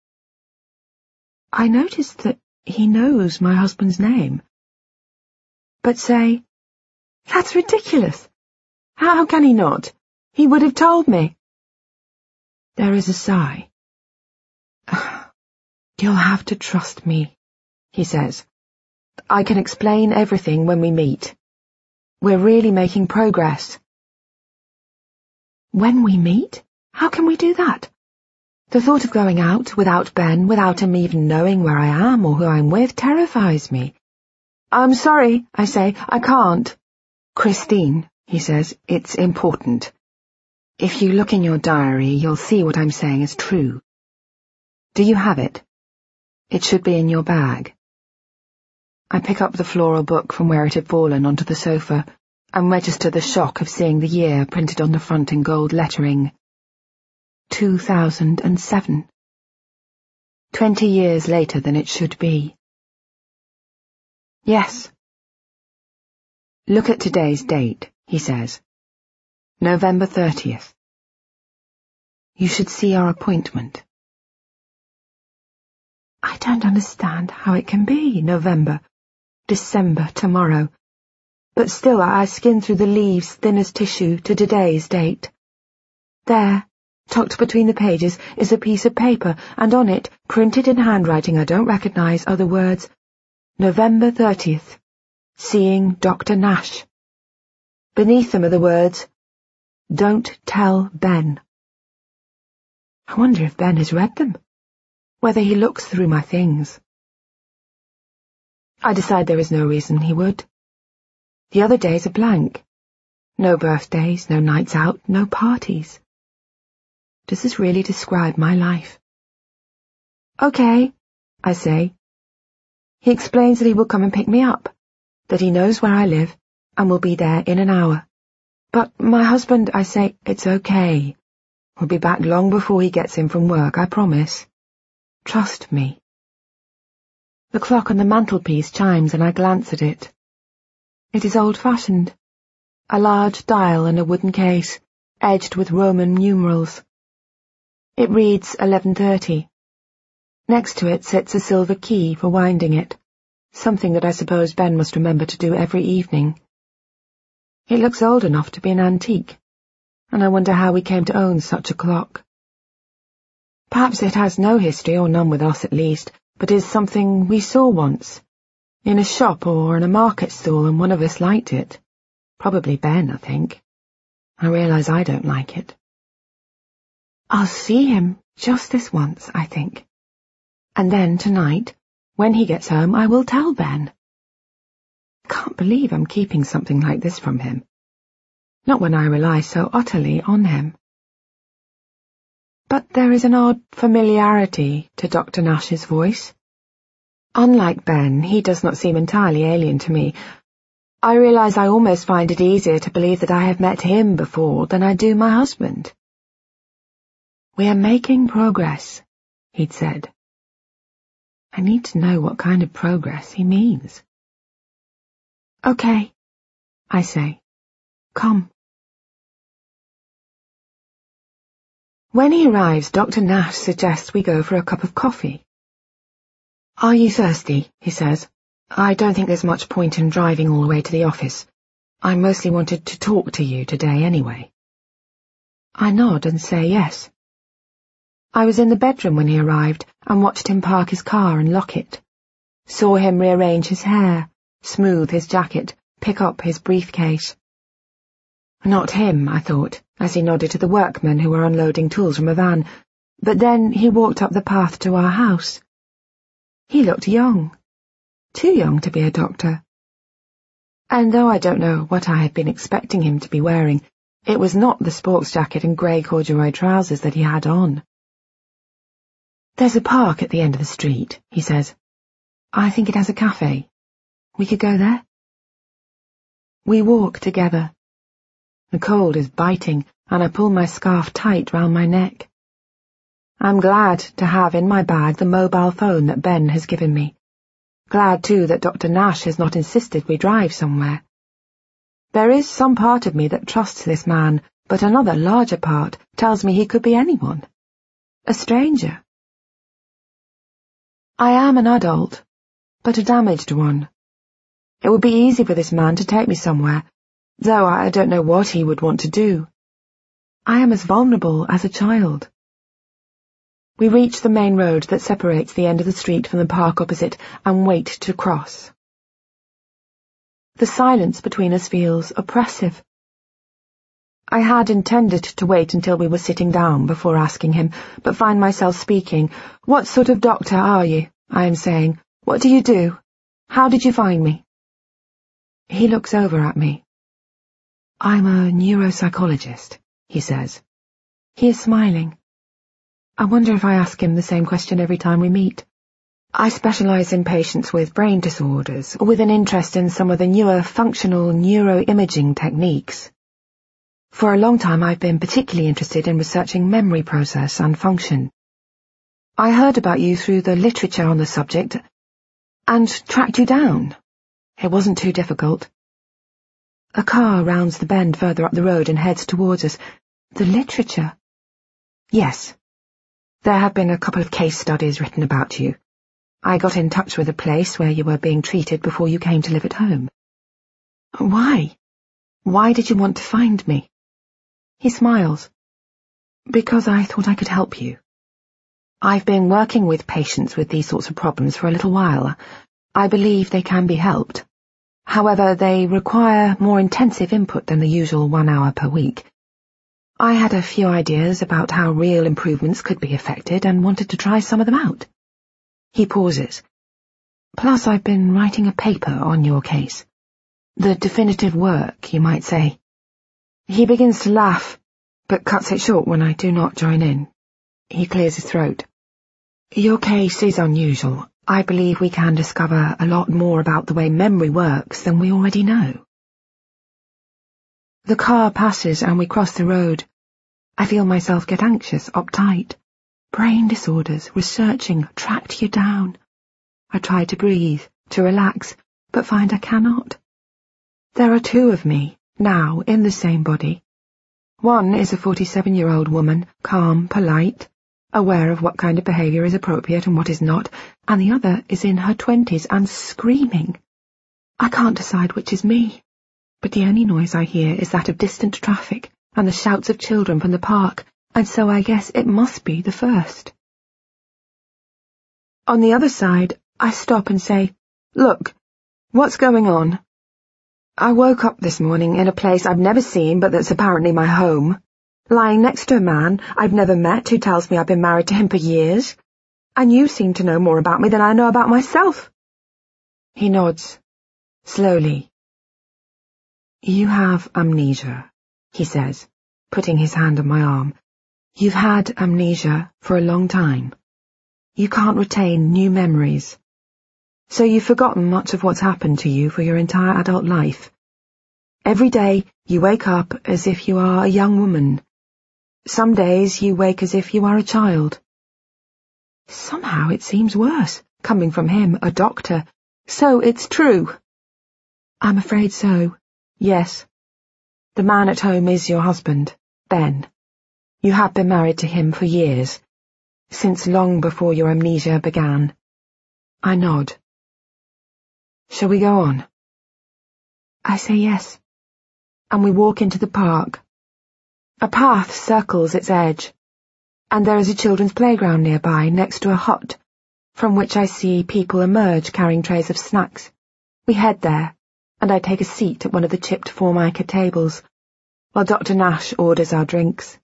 I noticed that he knows my husband's name. But say, that's ridiculous. How can he not? He would have told me. There is a sigh. You'll have to trust me, he says. I can explain everything when we meet. We're really making progress. When we meet? How can we do that? The thought of going out without Ben, without him even knowing where I am or who I'm with, terrifies me. I'm sorry, I say, I can't. Christine, he says, it's important. If you look in your diary, you'll see what I'm saying is true. Do you have it? It should be in your bag. I pick up the floral book from where it had fallen onto the sofa and register the shock of seeing the year printed on the front in gold lettering. 2007. 20 years later than it should be. Yes. Look at today's date, he says. November 30th. You should see our appointment. I don't understand how it can be November, December, tomorrow. But still I skin through the leaves thin as tissue to today's date. There, tucked between the pages, is a piece of paper, and on it, printed in handwriting I don't recognize, are the words, November 30th, seeing Dr. Nash. Beneath them are the words, Don't tell Ben. I wonder if Ben has read them, whether he looks through my things. I decide there is no reason he would. The other days are blank. No birthdays, no nights out, no parties. Does this really describe my life? Okay, I say. He explains that he will come and pick me up, that he knows where I live, and will be there in an hour. But my husband, I say, it's okay. We'll be back long before he gets in from work, I promise. Trust me. The clock on the mantelpiece chimes and I glance at it. It is old-fashioned. A large dial in a wooden case, edged with Roman numerals. It reads 11:30. Next to it sits a silver key for winding it, something that I suppose Ben must remember to do every evening. It looks old enough to be an antique, and I wonder how we came to own such a clock. Perhaps it has no history, or none with us at least, but is something we saw once, in a shop or in a market stall, and one of us liked it. Probably Ben, I think. I realise I don't like it. I'll see him just this once, I think. And then tonight, when he gets home, I will tell Ben. I can't believe I'm keeping something like this from him. Not when I rely so utterly on him. But there is an odd familiarity to Dr. Nash's voice. Unlike Ben, he does not seem entirely alien to me. I realise I almost find it easier to believe that I have met him before than I do my husband. We are making progress, he'd said. I need to know what kind of progress he means. Okay, I say. Come. When he arrives, Dr. Nash suggests we go for a cup of coffee. Are you thirsty? He says. I don't think there's much point in driving all the way to the office. I mostly wanted to talk to you today anyway. I nod and say yes. I was in the bedroom when he arrived and watched him park his car and lock it. Saw him rearrange his hair, smooth his jacket, pick up his briefcase. Not him, I thought, as he nodded to the workmen who were unloading tools from a van, but then he walked up the path to our house. He looked young, too young to be a doctor. And though I don't know what I had been expecting him to be wearing, it was not the sports jacket and grey corduroy trousers that he had on. There's a park at the end of the street, he says. I think it has a cafe. We could go there? We walk together. The cold is biting, and I pull my scarf tight round my neck. I'm glad to have in my bag the mobile phone that Ben has given me. Glad, too, that Dr. Nash has not insisted we drive somewhere. There is some part of me that trusts this man, but another larger part tells me he could be anyone. A stranger. I am an adult, but a damaged one. It would be easy for this man to take me somewhere, though I don't know what he would want to do. I am as vulnerable as a child. We reach the main road that separates the end of the street from the park opposite and wait to cross. The silence between us feels oppressive. I had intended to wait until we were sitting down before asking him, but find myself speaking. "What sort of doctor are you?" I am saying. "What do you do? How did you find me?" He looks over at me. "I'm a neuropsychologist," he says. He is smiling. I wonder if I ask him the same question every time we meet. I specialize in patients with brain disorders, with an interest in some of the newer functional neuroimaging techniques. For a long time I've been particularly interested in researching memory process and function. I heard about you through the literature on the subject and tracked you down. It wasn't too difficult. A car rounds the bend further up the road and heads towards us. The literature? Yes. There have been a couple of case studies written about you. I got in touch with a place where you were being treated before you came to live at home. Why? Why did you want to find me? He smiles. Because I thought I could help you. I've been working with patients with these sorts of problems for a little while. I believe they can be helped. However, they require more intensive input than the usual 1 hour per week. I had a few ideas about how real improvements could be effected and wanted to try some of them out. He pauses. Plus, I've been writing a paper on your case. The definitive work, you might say. He begins to laugh, but cuts it short when I do not join in. He clears his throat. Your case is unusual. I believe we can discover a lot more about the way memory works than we already know. The car passes and we cross the road. I feel myself get anxious, uptight. Brain disorders, researching, tracked you down. I try to breathe, to relax, but find I cannot. There are 2 of me, now, in the same body. One is a 47-year-old woman, calm, polite, aware of what kind of behaviour is appropriate and what is not, and the other is in her 20s and screaming. I can't decide which is me, but the only noise I hear is that of distant traffic and the shouts of children from the park, and so I guess it must be the first. On the other side, I stop and say, Look, what's going on? I woke up this morning in a place I've never seen but that's apparently my home, lying next to a man I've never met who tells me I've been married to him for years, and you seem to know more about me than I know about myself. He nods, slowly. You have amnesia, he says, putting his hand on my arm. You've had amnesia for a long time. You can't retain new memories. So you've forgotten much of what's happened to you for your entire adult life. Every day you wake up as if you are a young woman. Some days you wake as if you are a child. Somehow it seems worse, coming from him, a doctor. So it's true. I'm afraid so. Yes. The man at home is your husband, Ben. You have been married to him for years, since long before your amnesia began. I nod. Shall we go on? I say yes, and we walk into the park. A path circles its edge, and there is a children's playground nearby next to a hut, from which I see people emerge carrying trays of snacks. We head there, and I take a seat at one of the chipped formica tables, while Dr. Nash orders our drinks.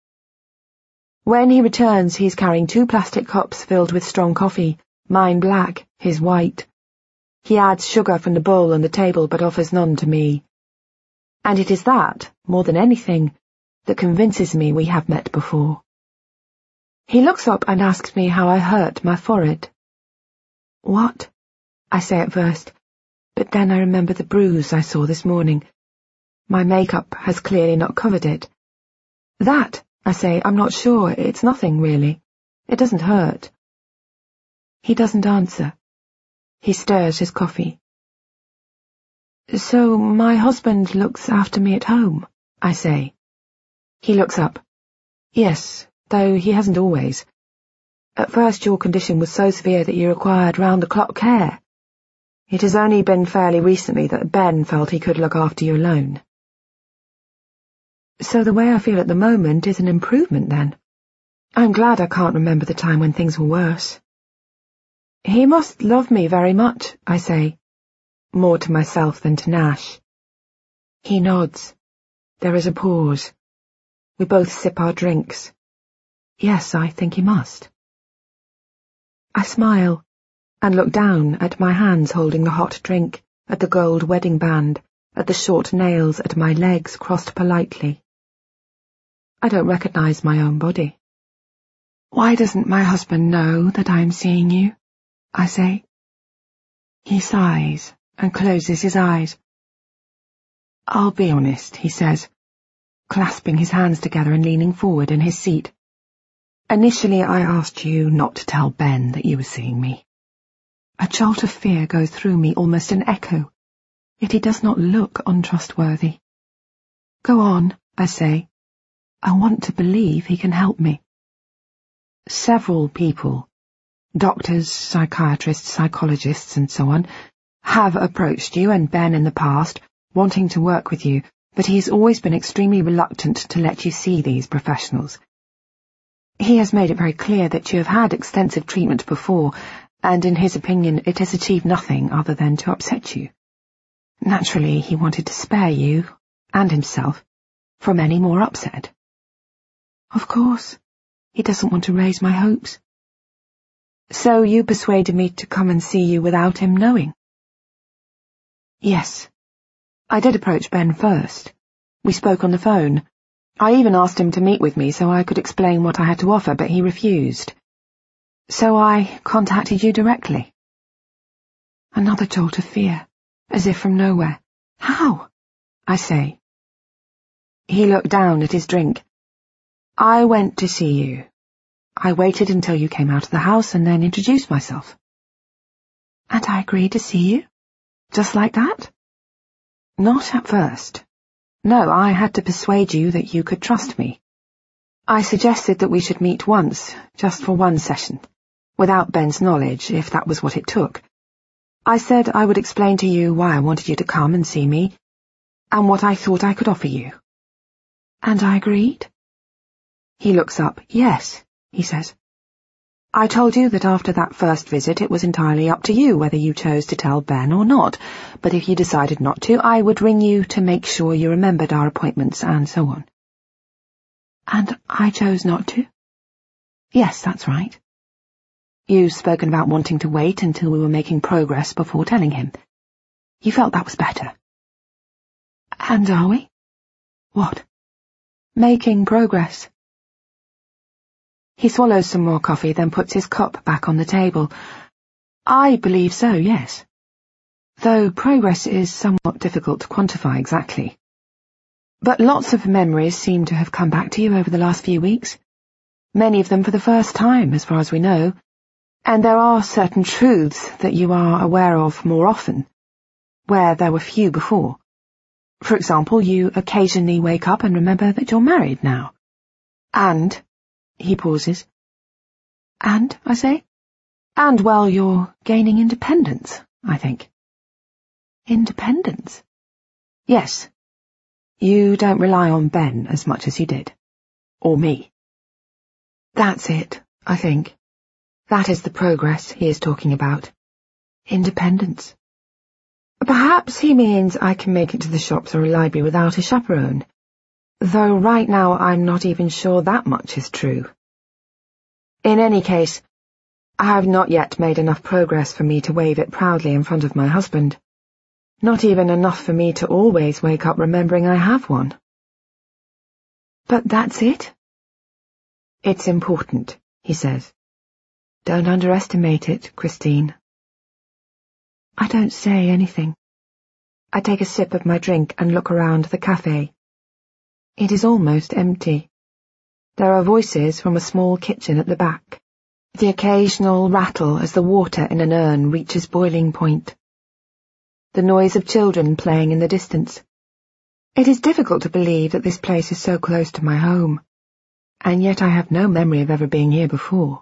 When he returns, he is carrying 2 plastic cups filled with strong coffee, mine black, his white. He adds sugar from the bowl on the table but offers none to me. And it is that, more than anything, that convinces me we have met before. He looks up and asks me how I hurt my forehead. What? I say at first, but then I remember the bruise I saw this morning. My makeup has clearly not covered it. That, I say, I'm not sure. It's nothing, really. It doesn't hurt. He doesn't answer. He stirs his coffee. So my husband looks after me at home, I say. He looks up. Yes, though he hasn't always. At first your condition was so severe that you required round-the-clock care. It has only been fairly recently that Ben felt he could look after you alone. So the way I feel at the moment is an improvement, then? I'm glad I can't remember the time when things were worse. He must love me very much, I say, more to myself than to Nash. He nods. There is a pause. We both sip our drinks. Yes, I think he must. I smile and look down at my hands holding the hot drink, at the gold wedding band, at the short nails at my legs crossed politely. I don't recognize my own body. Why doesn't my husband know that I'm seeing you? I say. He sighs and closes his eyes. I'll be honest, he says, clasping his hands together and leaning forward in his seat. Initially I asked you not to tell Ben that you were seeing me. A jolt of fear goes through me, almost an echo, yet he does not look untrustworthy. Go on, I say. I want to believe he can help me. Several people, doctors, psychiatrists, psychologists, and so on, have approached you and Ben in the past, wanting to work with you, but he's always been extremely reluctant to let you see these professionals. He has made it very clear that you have had extensive treatment before, and in his opinion it has achieved nothing other than to upset you. Naturally, he wanted to spare you, and himself, from any more upset. Of course, he doesn't want to raise my hopes. So you persuaded me to come and see you without him knowing? Yes. I did approach Ben first. We spoke on the phone. I even asked him to meet with me so I could explain what I had to offer, but he refused. So I contacted you directly. Another jolt of fear, as if from nowhere. How? I say. He looked down at his drink. I went to see you. I waited until you came out of the house and then introduced myself. And I agreed to see you? Just like that? Not at first. No, I had to persuade you that you could trust me. I suggested that we should meet once, just for one session, without Ben's knowledge, if that was what it took. I said I would explain to you why I wanted you to come and see me, and what I thought I could offer you. And I agreed? He looks up. Yes, he says. I told you that after that first visit it was entirely up to you whether you chose to tell Ben or not, but if you decided not to, I would ring you to make sure you remembered our appointments and so on. And I chose not to? Yes, that's right. You've spoken about wanting to wait until we were making progress before telling him. You felt that was better. And are we? What? Making progress. He swallows some more coffee, then puts his cup back on the table. I believe so, yes. Though progress is somewhat difficult to quantify exactly. But lots of memories seem to have come back to you over the last few weeks. Many of them for the first time, as far as we know. And there are certain truths that you are aware of more often, where there were few before. For example, you occasionally wake up and remember that you're married now. And... He pauses. And, I say? And, well, you're gaining independence, I think. Independence? Yes. You don't rely on Ben as much as you did. Or me. That's it, I think. That is the progress he is talking about. Independence. Perhaps he means I can make it to the shops or a library without a chaperone. Though right now I'm not even sure that much is true. In any case, I have not yet made enough progress for me to wave it proudly in front of my husband. Not even enough for me to always wake up remembering I have one. But that's it? It's important, he says. Don't underestimate it, Christine. I don't say anything. I take a sip of my drink and look around the cafe. It is almost empty. There are voices from a small kitchen at the back. The occasional rattle as the water in an urn reaches boiling point. The noise of children playing in the distance. It is difficult to believe that this place is so close to my home, and yet I have no memory of ever being here before.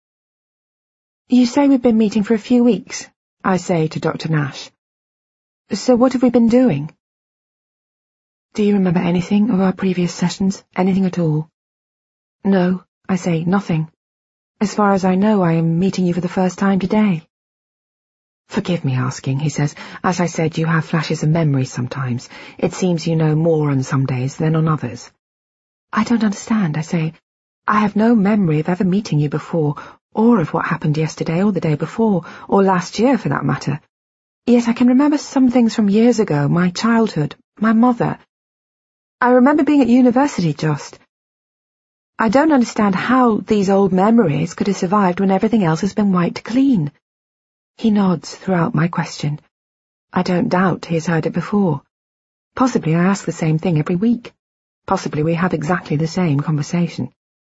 You say we've been meeting for a few weeks, I say to Dr. Nash. So what have we been doing? Do you remember anything of our previous sessions? Anything at all? No, I say, nothing. As far as I know, I am meeting you for the first time today. Forgive me asking, he says. As I said, you have flashes of memory sometimes. It seems you know more on some days than on others. I don't understand, I say. I have no memory of ever meeting you before, or of what happened yesterday or the day before, or last year for that matter. Yet I can remember some things from years ago, my childhood, my mother. I remember being at university just. I don't understand how these old memories could have survived when everything else has been wiped clean. He nods throughout my question. I don't doubt he has heard it before. Possibly I ask the same thing every week. Possibly we have exactly the same conversation.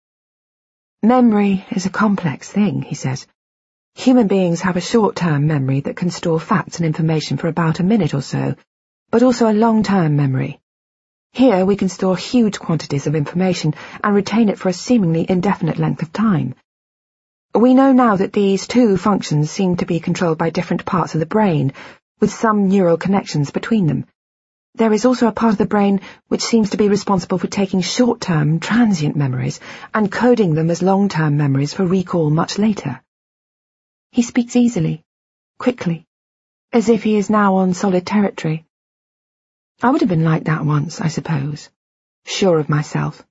Memory is a complex thing, he says. Human beings have a short-term memory that can store facts and information for about a minute or so, but also a long-term memory. Here we can store huge quantities of information and retain it for a seemingly indefinite length of time. We know now that these two functions seem to be controlled by different parts of the brain, with some neural connections between them. There is also a part of the brain which seems to be responsible for taking short-term, transient memories and coding them as long-term memories for recall much later. He speaks easily, quickly, as if he is now on solid territory. I would have been like that once, I suppose, sure of myself.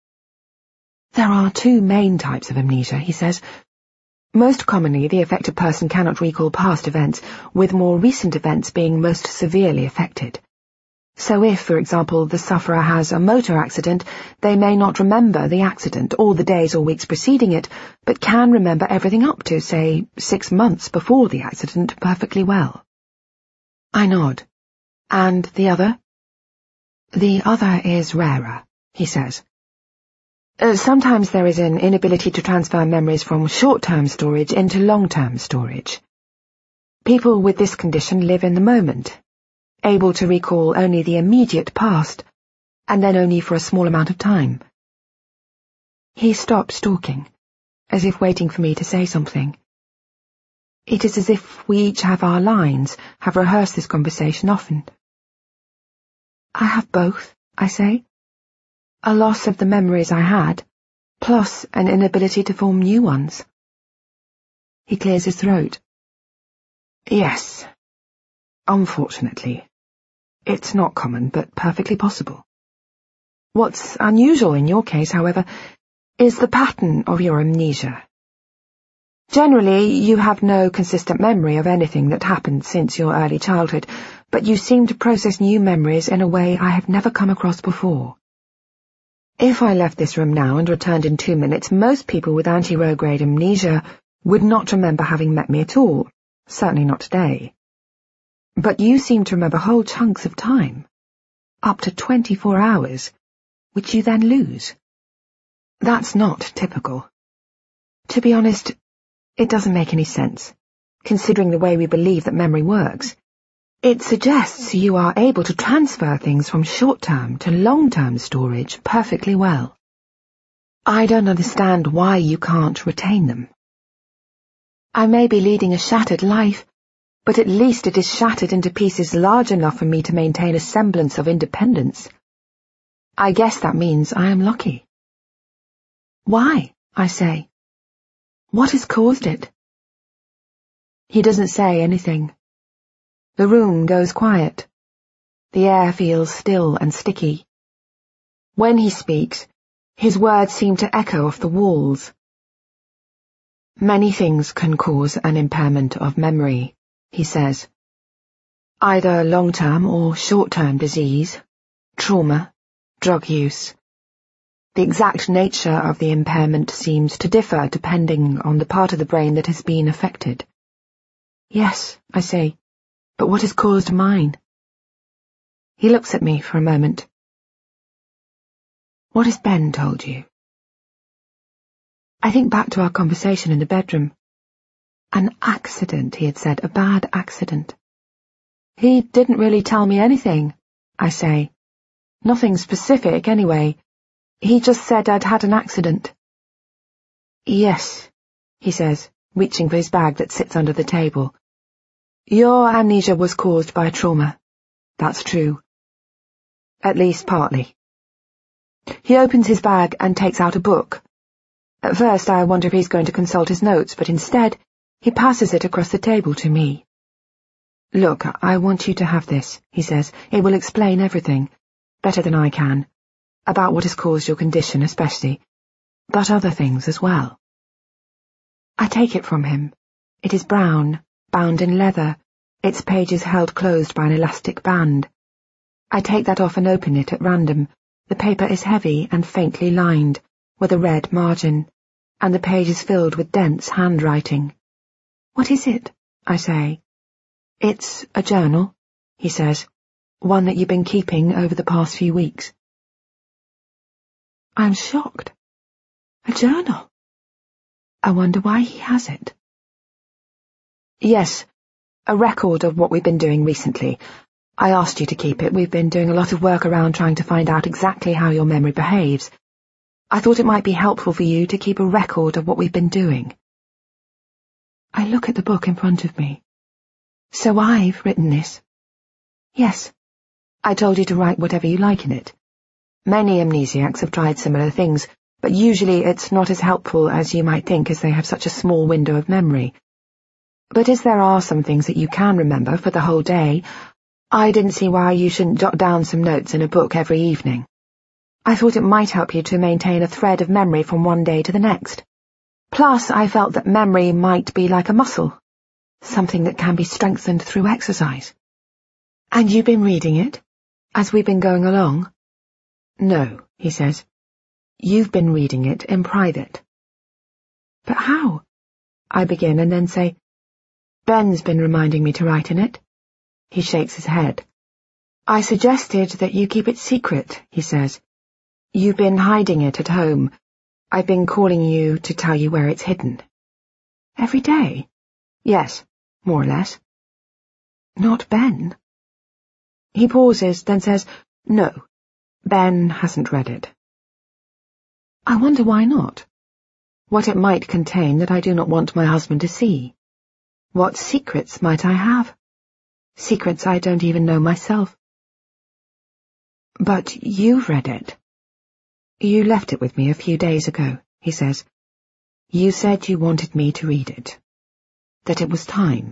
There are two main types of amnesia, he says. Most commonly, the affected person cannot recall past events, with more recent events being most severely affected. So if, for example, the sufferer has a motor accident, they may not remember the accident or the days or weeks preceding it, but can remember everything up to, say, 6 months before the accident perfectly well. I nod. And the other? The other is rarer, he says. Sometimes there is an inability to transfer memories from short-term storage into long-term storage. People with this condition live in the moment, able to recall only the immediate past, and then only for a small amount of time. He stops talking, as if waiting for me to say something. It is as if we each have our lines, have rehearsed this conversation often. I have both, I say. A loss of the memories I had, plus an inability to form new ones. He clears his throat. Yes. Unfortunately. It's not common, but perfectly possible. What's unusual in your case, however, is the pattern of your amnesia. Generally, you have no consistent memory of anything that happened since your early childhood, but you seem to process new memories in a way I have never come across before. If I left this room now and returned in 2 minutes, most people with anterograde amnesia would not remember having met me at all, certainly not today. But you seem to remember whole chunks of time, up to 24 hours, which you then lose. That's not typical. To be honest, it doesn't make any sense, considering the way we believe that memory works. It suggests you are able to transfer things from short-term to long-term storage perfectly well. I don't understand why you can't retain them. I may be leading a shattered life, but at least it is shattered into pieces large enough for me to maintain a semblance of independence. I guess that means I am lucky. Why? I say. What has caused it? He doesn't say anything. The room goes quiet. The air feels still and sticky. When he speaks, his words seem to echo off the walls. Many things can cause an impairment of memory, he says. Either long-term or short-term disease, trauma, drug use. The exact nature of the impairment seems to differ depending on the part of the brain that has been affected. Yes, I say. But what has caused mine? He looks at me for a moment. What has Ben told you? I think back to our conversation in the bedroom. An accident, he had said, a bad accident. He didn't really tell me anything, I say. Nothing specific, anyway. He just said I'd had an accident. Yes, he says, reaching for his bag that sits under the table. Your amnesia was caused by trauma. That's true. At least partly. He opens his bag and takes out a book. At first I wonder if he's going to consult his notes, but instead he passes it across the table to me. "Look, I want you to have this," he says. "It will explain everything, better than I can, about what has caused your condition especially, but other things as well." I take it from him. It is brown, bound in leather, its pages held closed by an elastic band. I take that off and open it at random. The paper is heavy and faintly lined, with a red margin, and the page is filled with dense handwriting. "What is it?" I say. "It's a journal," he says, "one that you've been keeping over the past few weeks." I'm shocked. A journal? I wonder why he has it. "Yes, a record of what we've been doing recently. I asked you to keep it. We've been doing a lot of work around trying to find out exactly how your memory behaves. I thought it might be helpful for you to keep a record of what we've been doing." I look at the book in front of me. "So I've written this?" "Yes. I told you to write whatever you like in it. Many amnesiacs have tried similar things, but usually it's not as helpful as you might think, as they have such a small window of memory. But as there are some things that you can remember for the whole day, I didn't see why you shouldn't jot down some notes in a book every evening. I thought it might help you to maintain a thread of memory from one day to the next. Plus, I felt that memory might be like a muscle, something that can be strengthened through exercise." "And you've been reading it, as we've been going along?" "No," he says. "You've been reading it in private." "But how?" I begin and then say, "Ben's been reminding me to write in it." He shakes his head. "I suggested that you keep it secret," he says. "You've been hiding it at home. I've been calling you to tell you where it's hidden." "Every day?" "Yes, more or less." "Not Ben?" He pauses, then says, "No, Ben hasn't read it." I wonder why not. What it might contain that I do not want my husband to see. What secrets might I have? Secrets I don't even know myself. "But you've read it. You left it with me a few days ago," he says. "You said you wanted me to read it, that it was time."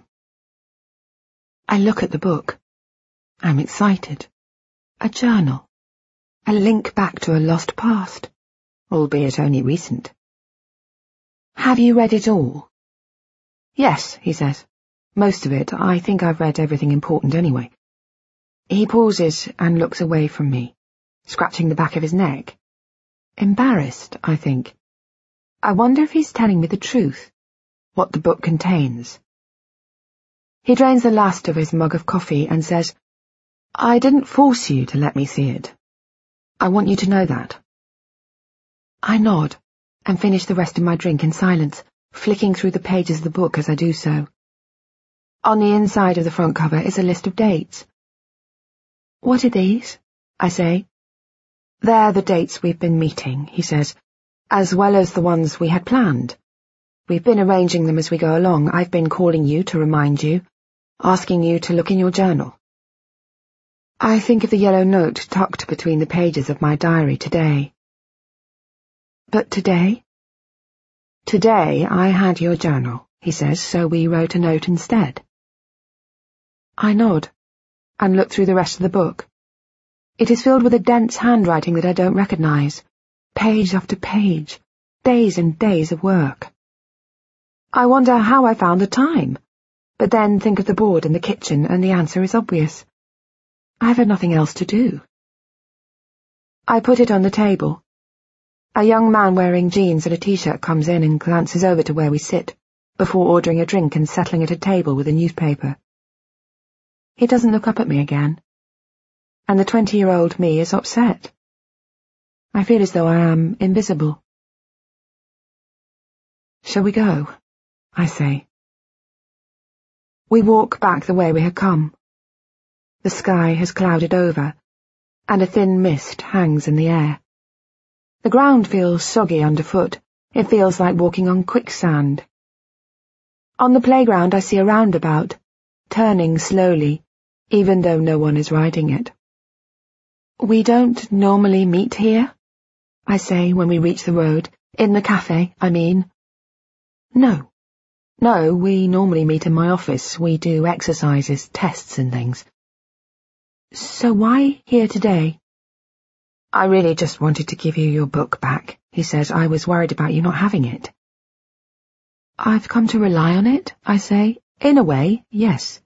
I look at the book. I'm excited. A journal. A link back to a lost past, albeit only recent. "Have you read it all?" "Yes," he says. "Most of it. I think I've read everything important anyway." He pauses and looks away from me, scratching the back of his neck. Embarrassed, I think. I wonder if he's telling me the truth, what the book contains. He drains the last of his mug of coffee and says, "I didn't force you to let me see it. I want you to know that." I nod and finish the rest of my drink in silence, flicking through the pages of the book as I do so. On the inside of the front cover is a list of dates. "What are these?" I say. "They're the dates we've been meeting," he says, "as well as the ones we had planned. We've been arranging them as we go along. I've been calling you to remind you, asking you to look in your journal." I think of the yellow note tucked between the pages of my diary today. "But today?" "Today I had your journal," he says, "so we wrote a note instead." I nod and look through the rest of the book. It is filled with a dense handwriting that I don't recognize, page after page, days and days of work. I wonder how I found the time, but then think of the board in the kitchen and the answer is obvious. I've had nothing else to do. I put it on the table. A young man wearing jeans and a t-shirt comes in and glances over to where we sit, before ordering a drink and settling at a table with a newspaper. He doesn't look up at me again, and the 20-year-old me is upset. I feel as though I am invisible. "Shall we go?" I say. We walk back the way we had come. The sky has clouded over, and a thin mist hangs in the air. The ground feels soggy underfoot. It feels like walking on quicksand. On the playground I see a roundabout, turning slowly, even though no one is riding it. "We don't normally meet here," I say when we reach the road, In the cafe, I mean. No. No, we normally meet in my office. We do exercises, tests and things. So why here today? I really just wanted to give you your book back, he says. I was worried about you not having it. I've come to rely on it, I say. In a way, yes.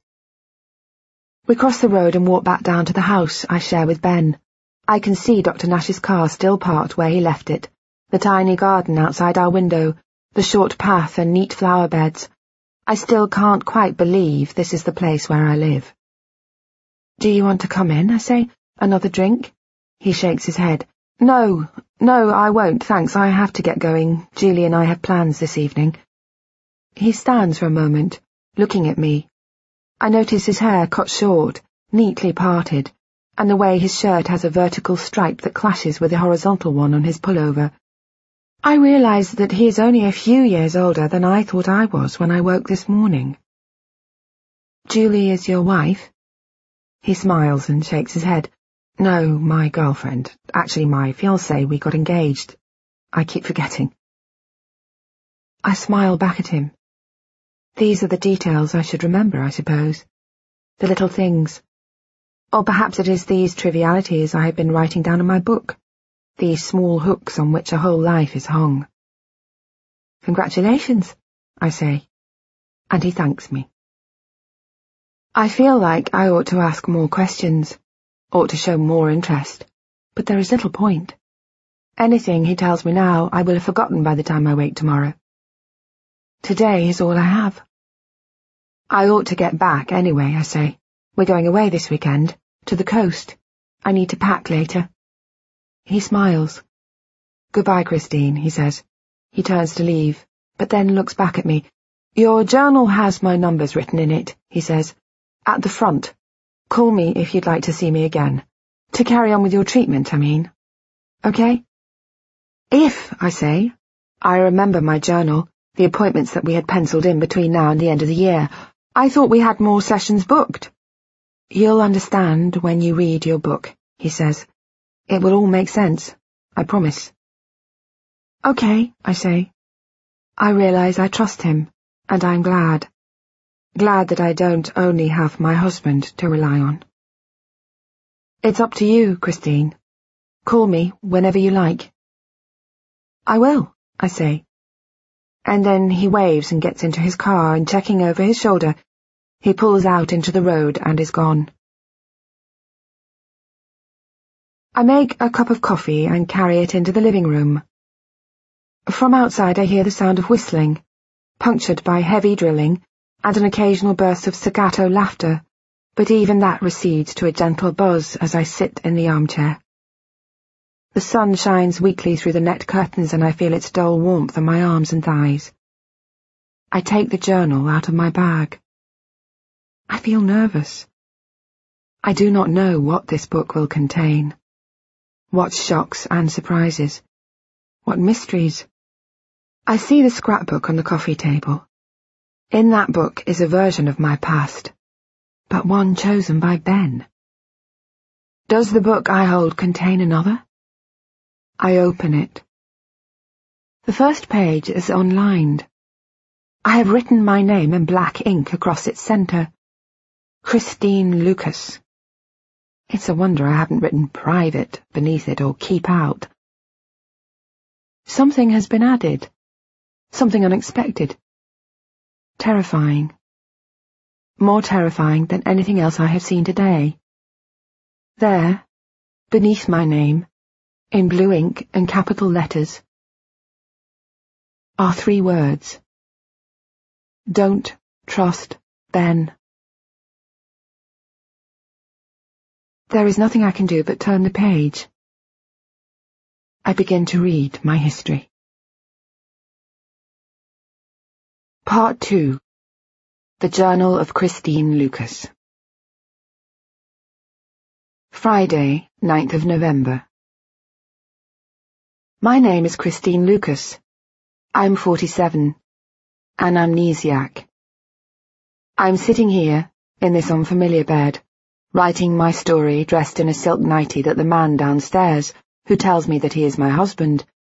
We cross the road and walk back down to the house I share with Ben. I can see Dr. Nash's car still parked where he left it, the tiny garden outside our window, the short path and neat flower beds. I still can't quite believe this is the place where I live. Do you want to come in, I say? Another drink? He shakes his head. No, I won't, thanks. I have to get going. Julie and I have plans this evening. He stands for a moment, looking at me. I notice his hair cut short, neatly parted, and the way his shirt has a vertical stripe that clashes with the horizontal one on his pullover. I realize that he is only a few years older than I thought I was when I woke this morning. Julie is your wife? He smiles and shakes his head. No, my girlfriend. Actually, my fiancé. We got engaged. I keep forgetting. I smile back at him. These are the details I should remember, I suppose. The little things. Or perhaps it is these trivialities I have been writing down in my book. These small hooks on which a whole life is hung. Congratulations, I say, and he thanks me. I feel like I ought to ask more questions, ought to show more interest, but there is little point. Anything he tells me now I will have forgotten by the time I wake tomorrow. Today is all I have. I ought to get back anyway, I say. We're going away this weekend, to the coast. I need to pack later. He smiles. Goodbye, Christine, he says. He turns to leave, but then looks back at me. Your journal has my numbers written in it, he says. At the front. Call me if you'd like to see me again. To carry on with your treatment, I mean. Okay? If, I say. I remember my journal, the appointments that we had penciled in between now and the end of the year. I thought we had more sessions booked. You'll understand when you read your book, he says. It will all make sense, I promise. Okay, I say. I realize I trust him, and I'm glad. Glad that I don't only have my husband to rely on. It's up to you, Christine. Call me whenever you like. I will, I say. And then he waves and gets into his car, and checking over his shoulder, he pulls out into the road and is gone. I make a cup of coffee and carry it into the living room. From outside I hear the sound of whistling, punctured by heavy drilling and an occasional burst of staccato laughter, but even that recedes to a gentle buzz as I sit in the armchair. The sun shines weakly through the net curtains and I feel its dull warmth on my arms and thighs. I take the journal out of my bag. I feel nervous. I do not know what this book will contain. What shocks and surprises. What mysteries. I see the scrapbook on the coffee table. In that book is a version of my past, but one chosen by Ben. Does the book I hold contain another? I open it. The first page is unlined. I have written my name in black ink across its centre. Christine Lucas. It's a wonder I haven't written private beneath it or keep out. Something has been added. Something unexpected. Terrifying. More terrifying than anything else I have seen today. There, beneath my name, in blue ink and capital letters, are 3 words. Don't trust Ben. There is nothing I can do but turn the page. I begin to read my history. Part 2. The Journal of Christine Lucas. Friday, 9th of November. My name is Christine Lucas. I'm 47, an amnesiac. I'm sitting here, in this unfamiliar bed, writing my story dressed in a silk nightie that the man downstairs, who tells me that he is my husband,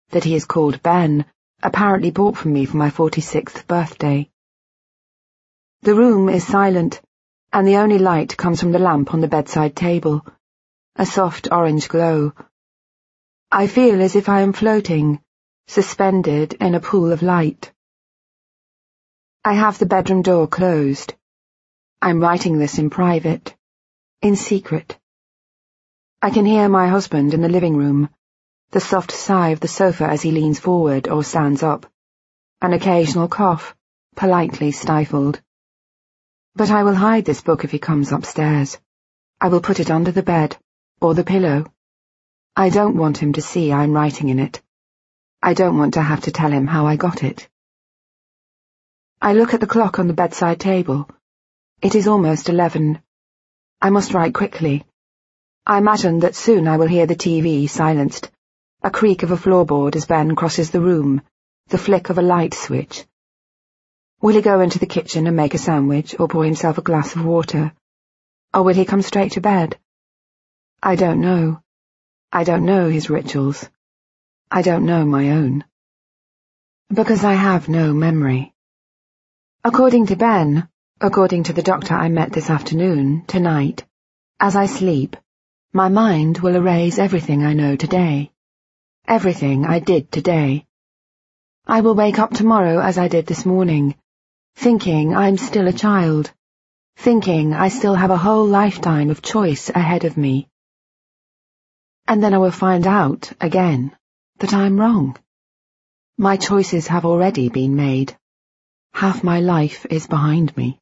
that he is called Ben, apparently bought for me for my 46th birthday. The room is silent, and the only light comes from the lamp on the bedside table, a soft orange glow. I feel as if I am floating, suspended in a pool of light. I have the bedroom door closed. I'm writing this in private, in secret. I can hear my husband in the living room, the soft sigh of the sofa as he leans forward or stands up, an occasional cough, politely stifled. But I will hide this book if he comes upstairs. I will put it under the bed, or the pillow. I don't want him to see I'm writing in it. I don't want to have to tell him how I got it. I look at the clock on the bedside table. It is almost 11. I must write quickly. I imagine that soon I will hear the TV silenced, a creak of a floorboard as Ben crosses the room, the flick of a light switch. Will he go into the kitchen and make a sandwich or pour himself a glass of water? Or will he come straight to bed? I don't know. I don't know his rituals. I don't know my own. Because I have no memory. According to Ben, according to the doctor I met this afternoon, tonight, as I sleep, my mind will erase everything I know today. Everything I did today. I will wake up tomorrow as I did this morning, thinking I'm still a child, thinking I still have a whole lifetime of choice ahead of me. And then I will find out, again, that I'm wrong. My choices have already been made. Half my life is behind me.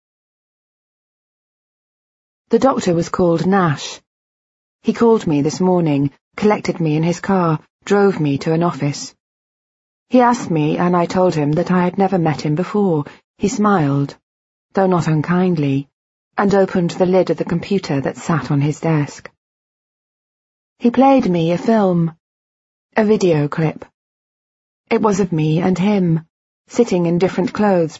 The doctor was called Nash. He called me this morning, collected me in his car, drove me to an office. He asked me, and I told him that I had never met him before. He smiled, though not unkindly, and opened the lid of the computer that sat on his desk. He played me a film, a video clip. It was of me and him, sitting in different clothes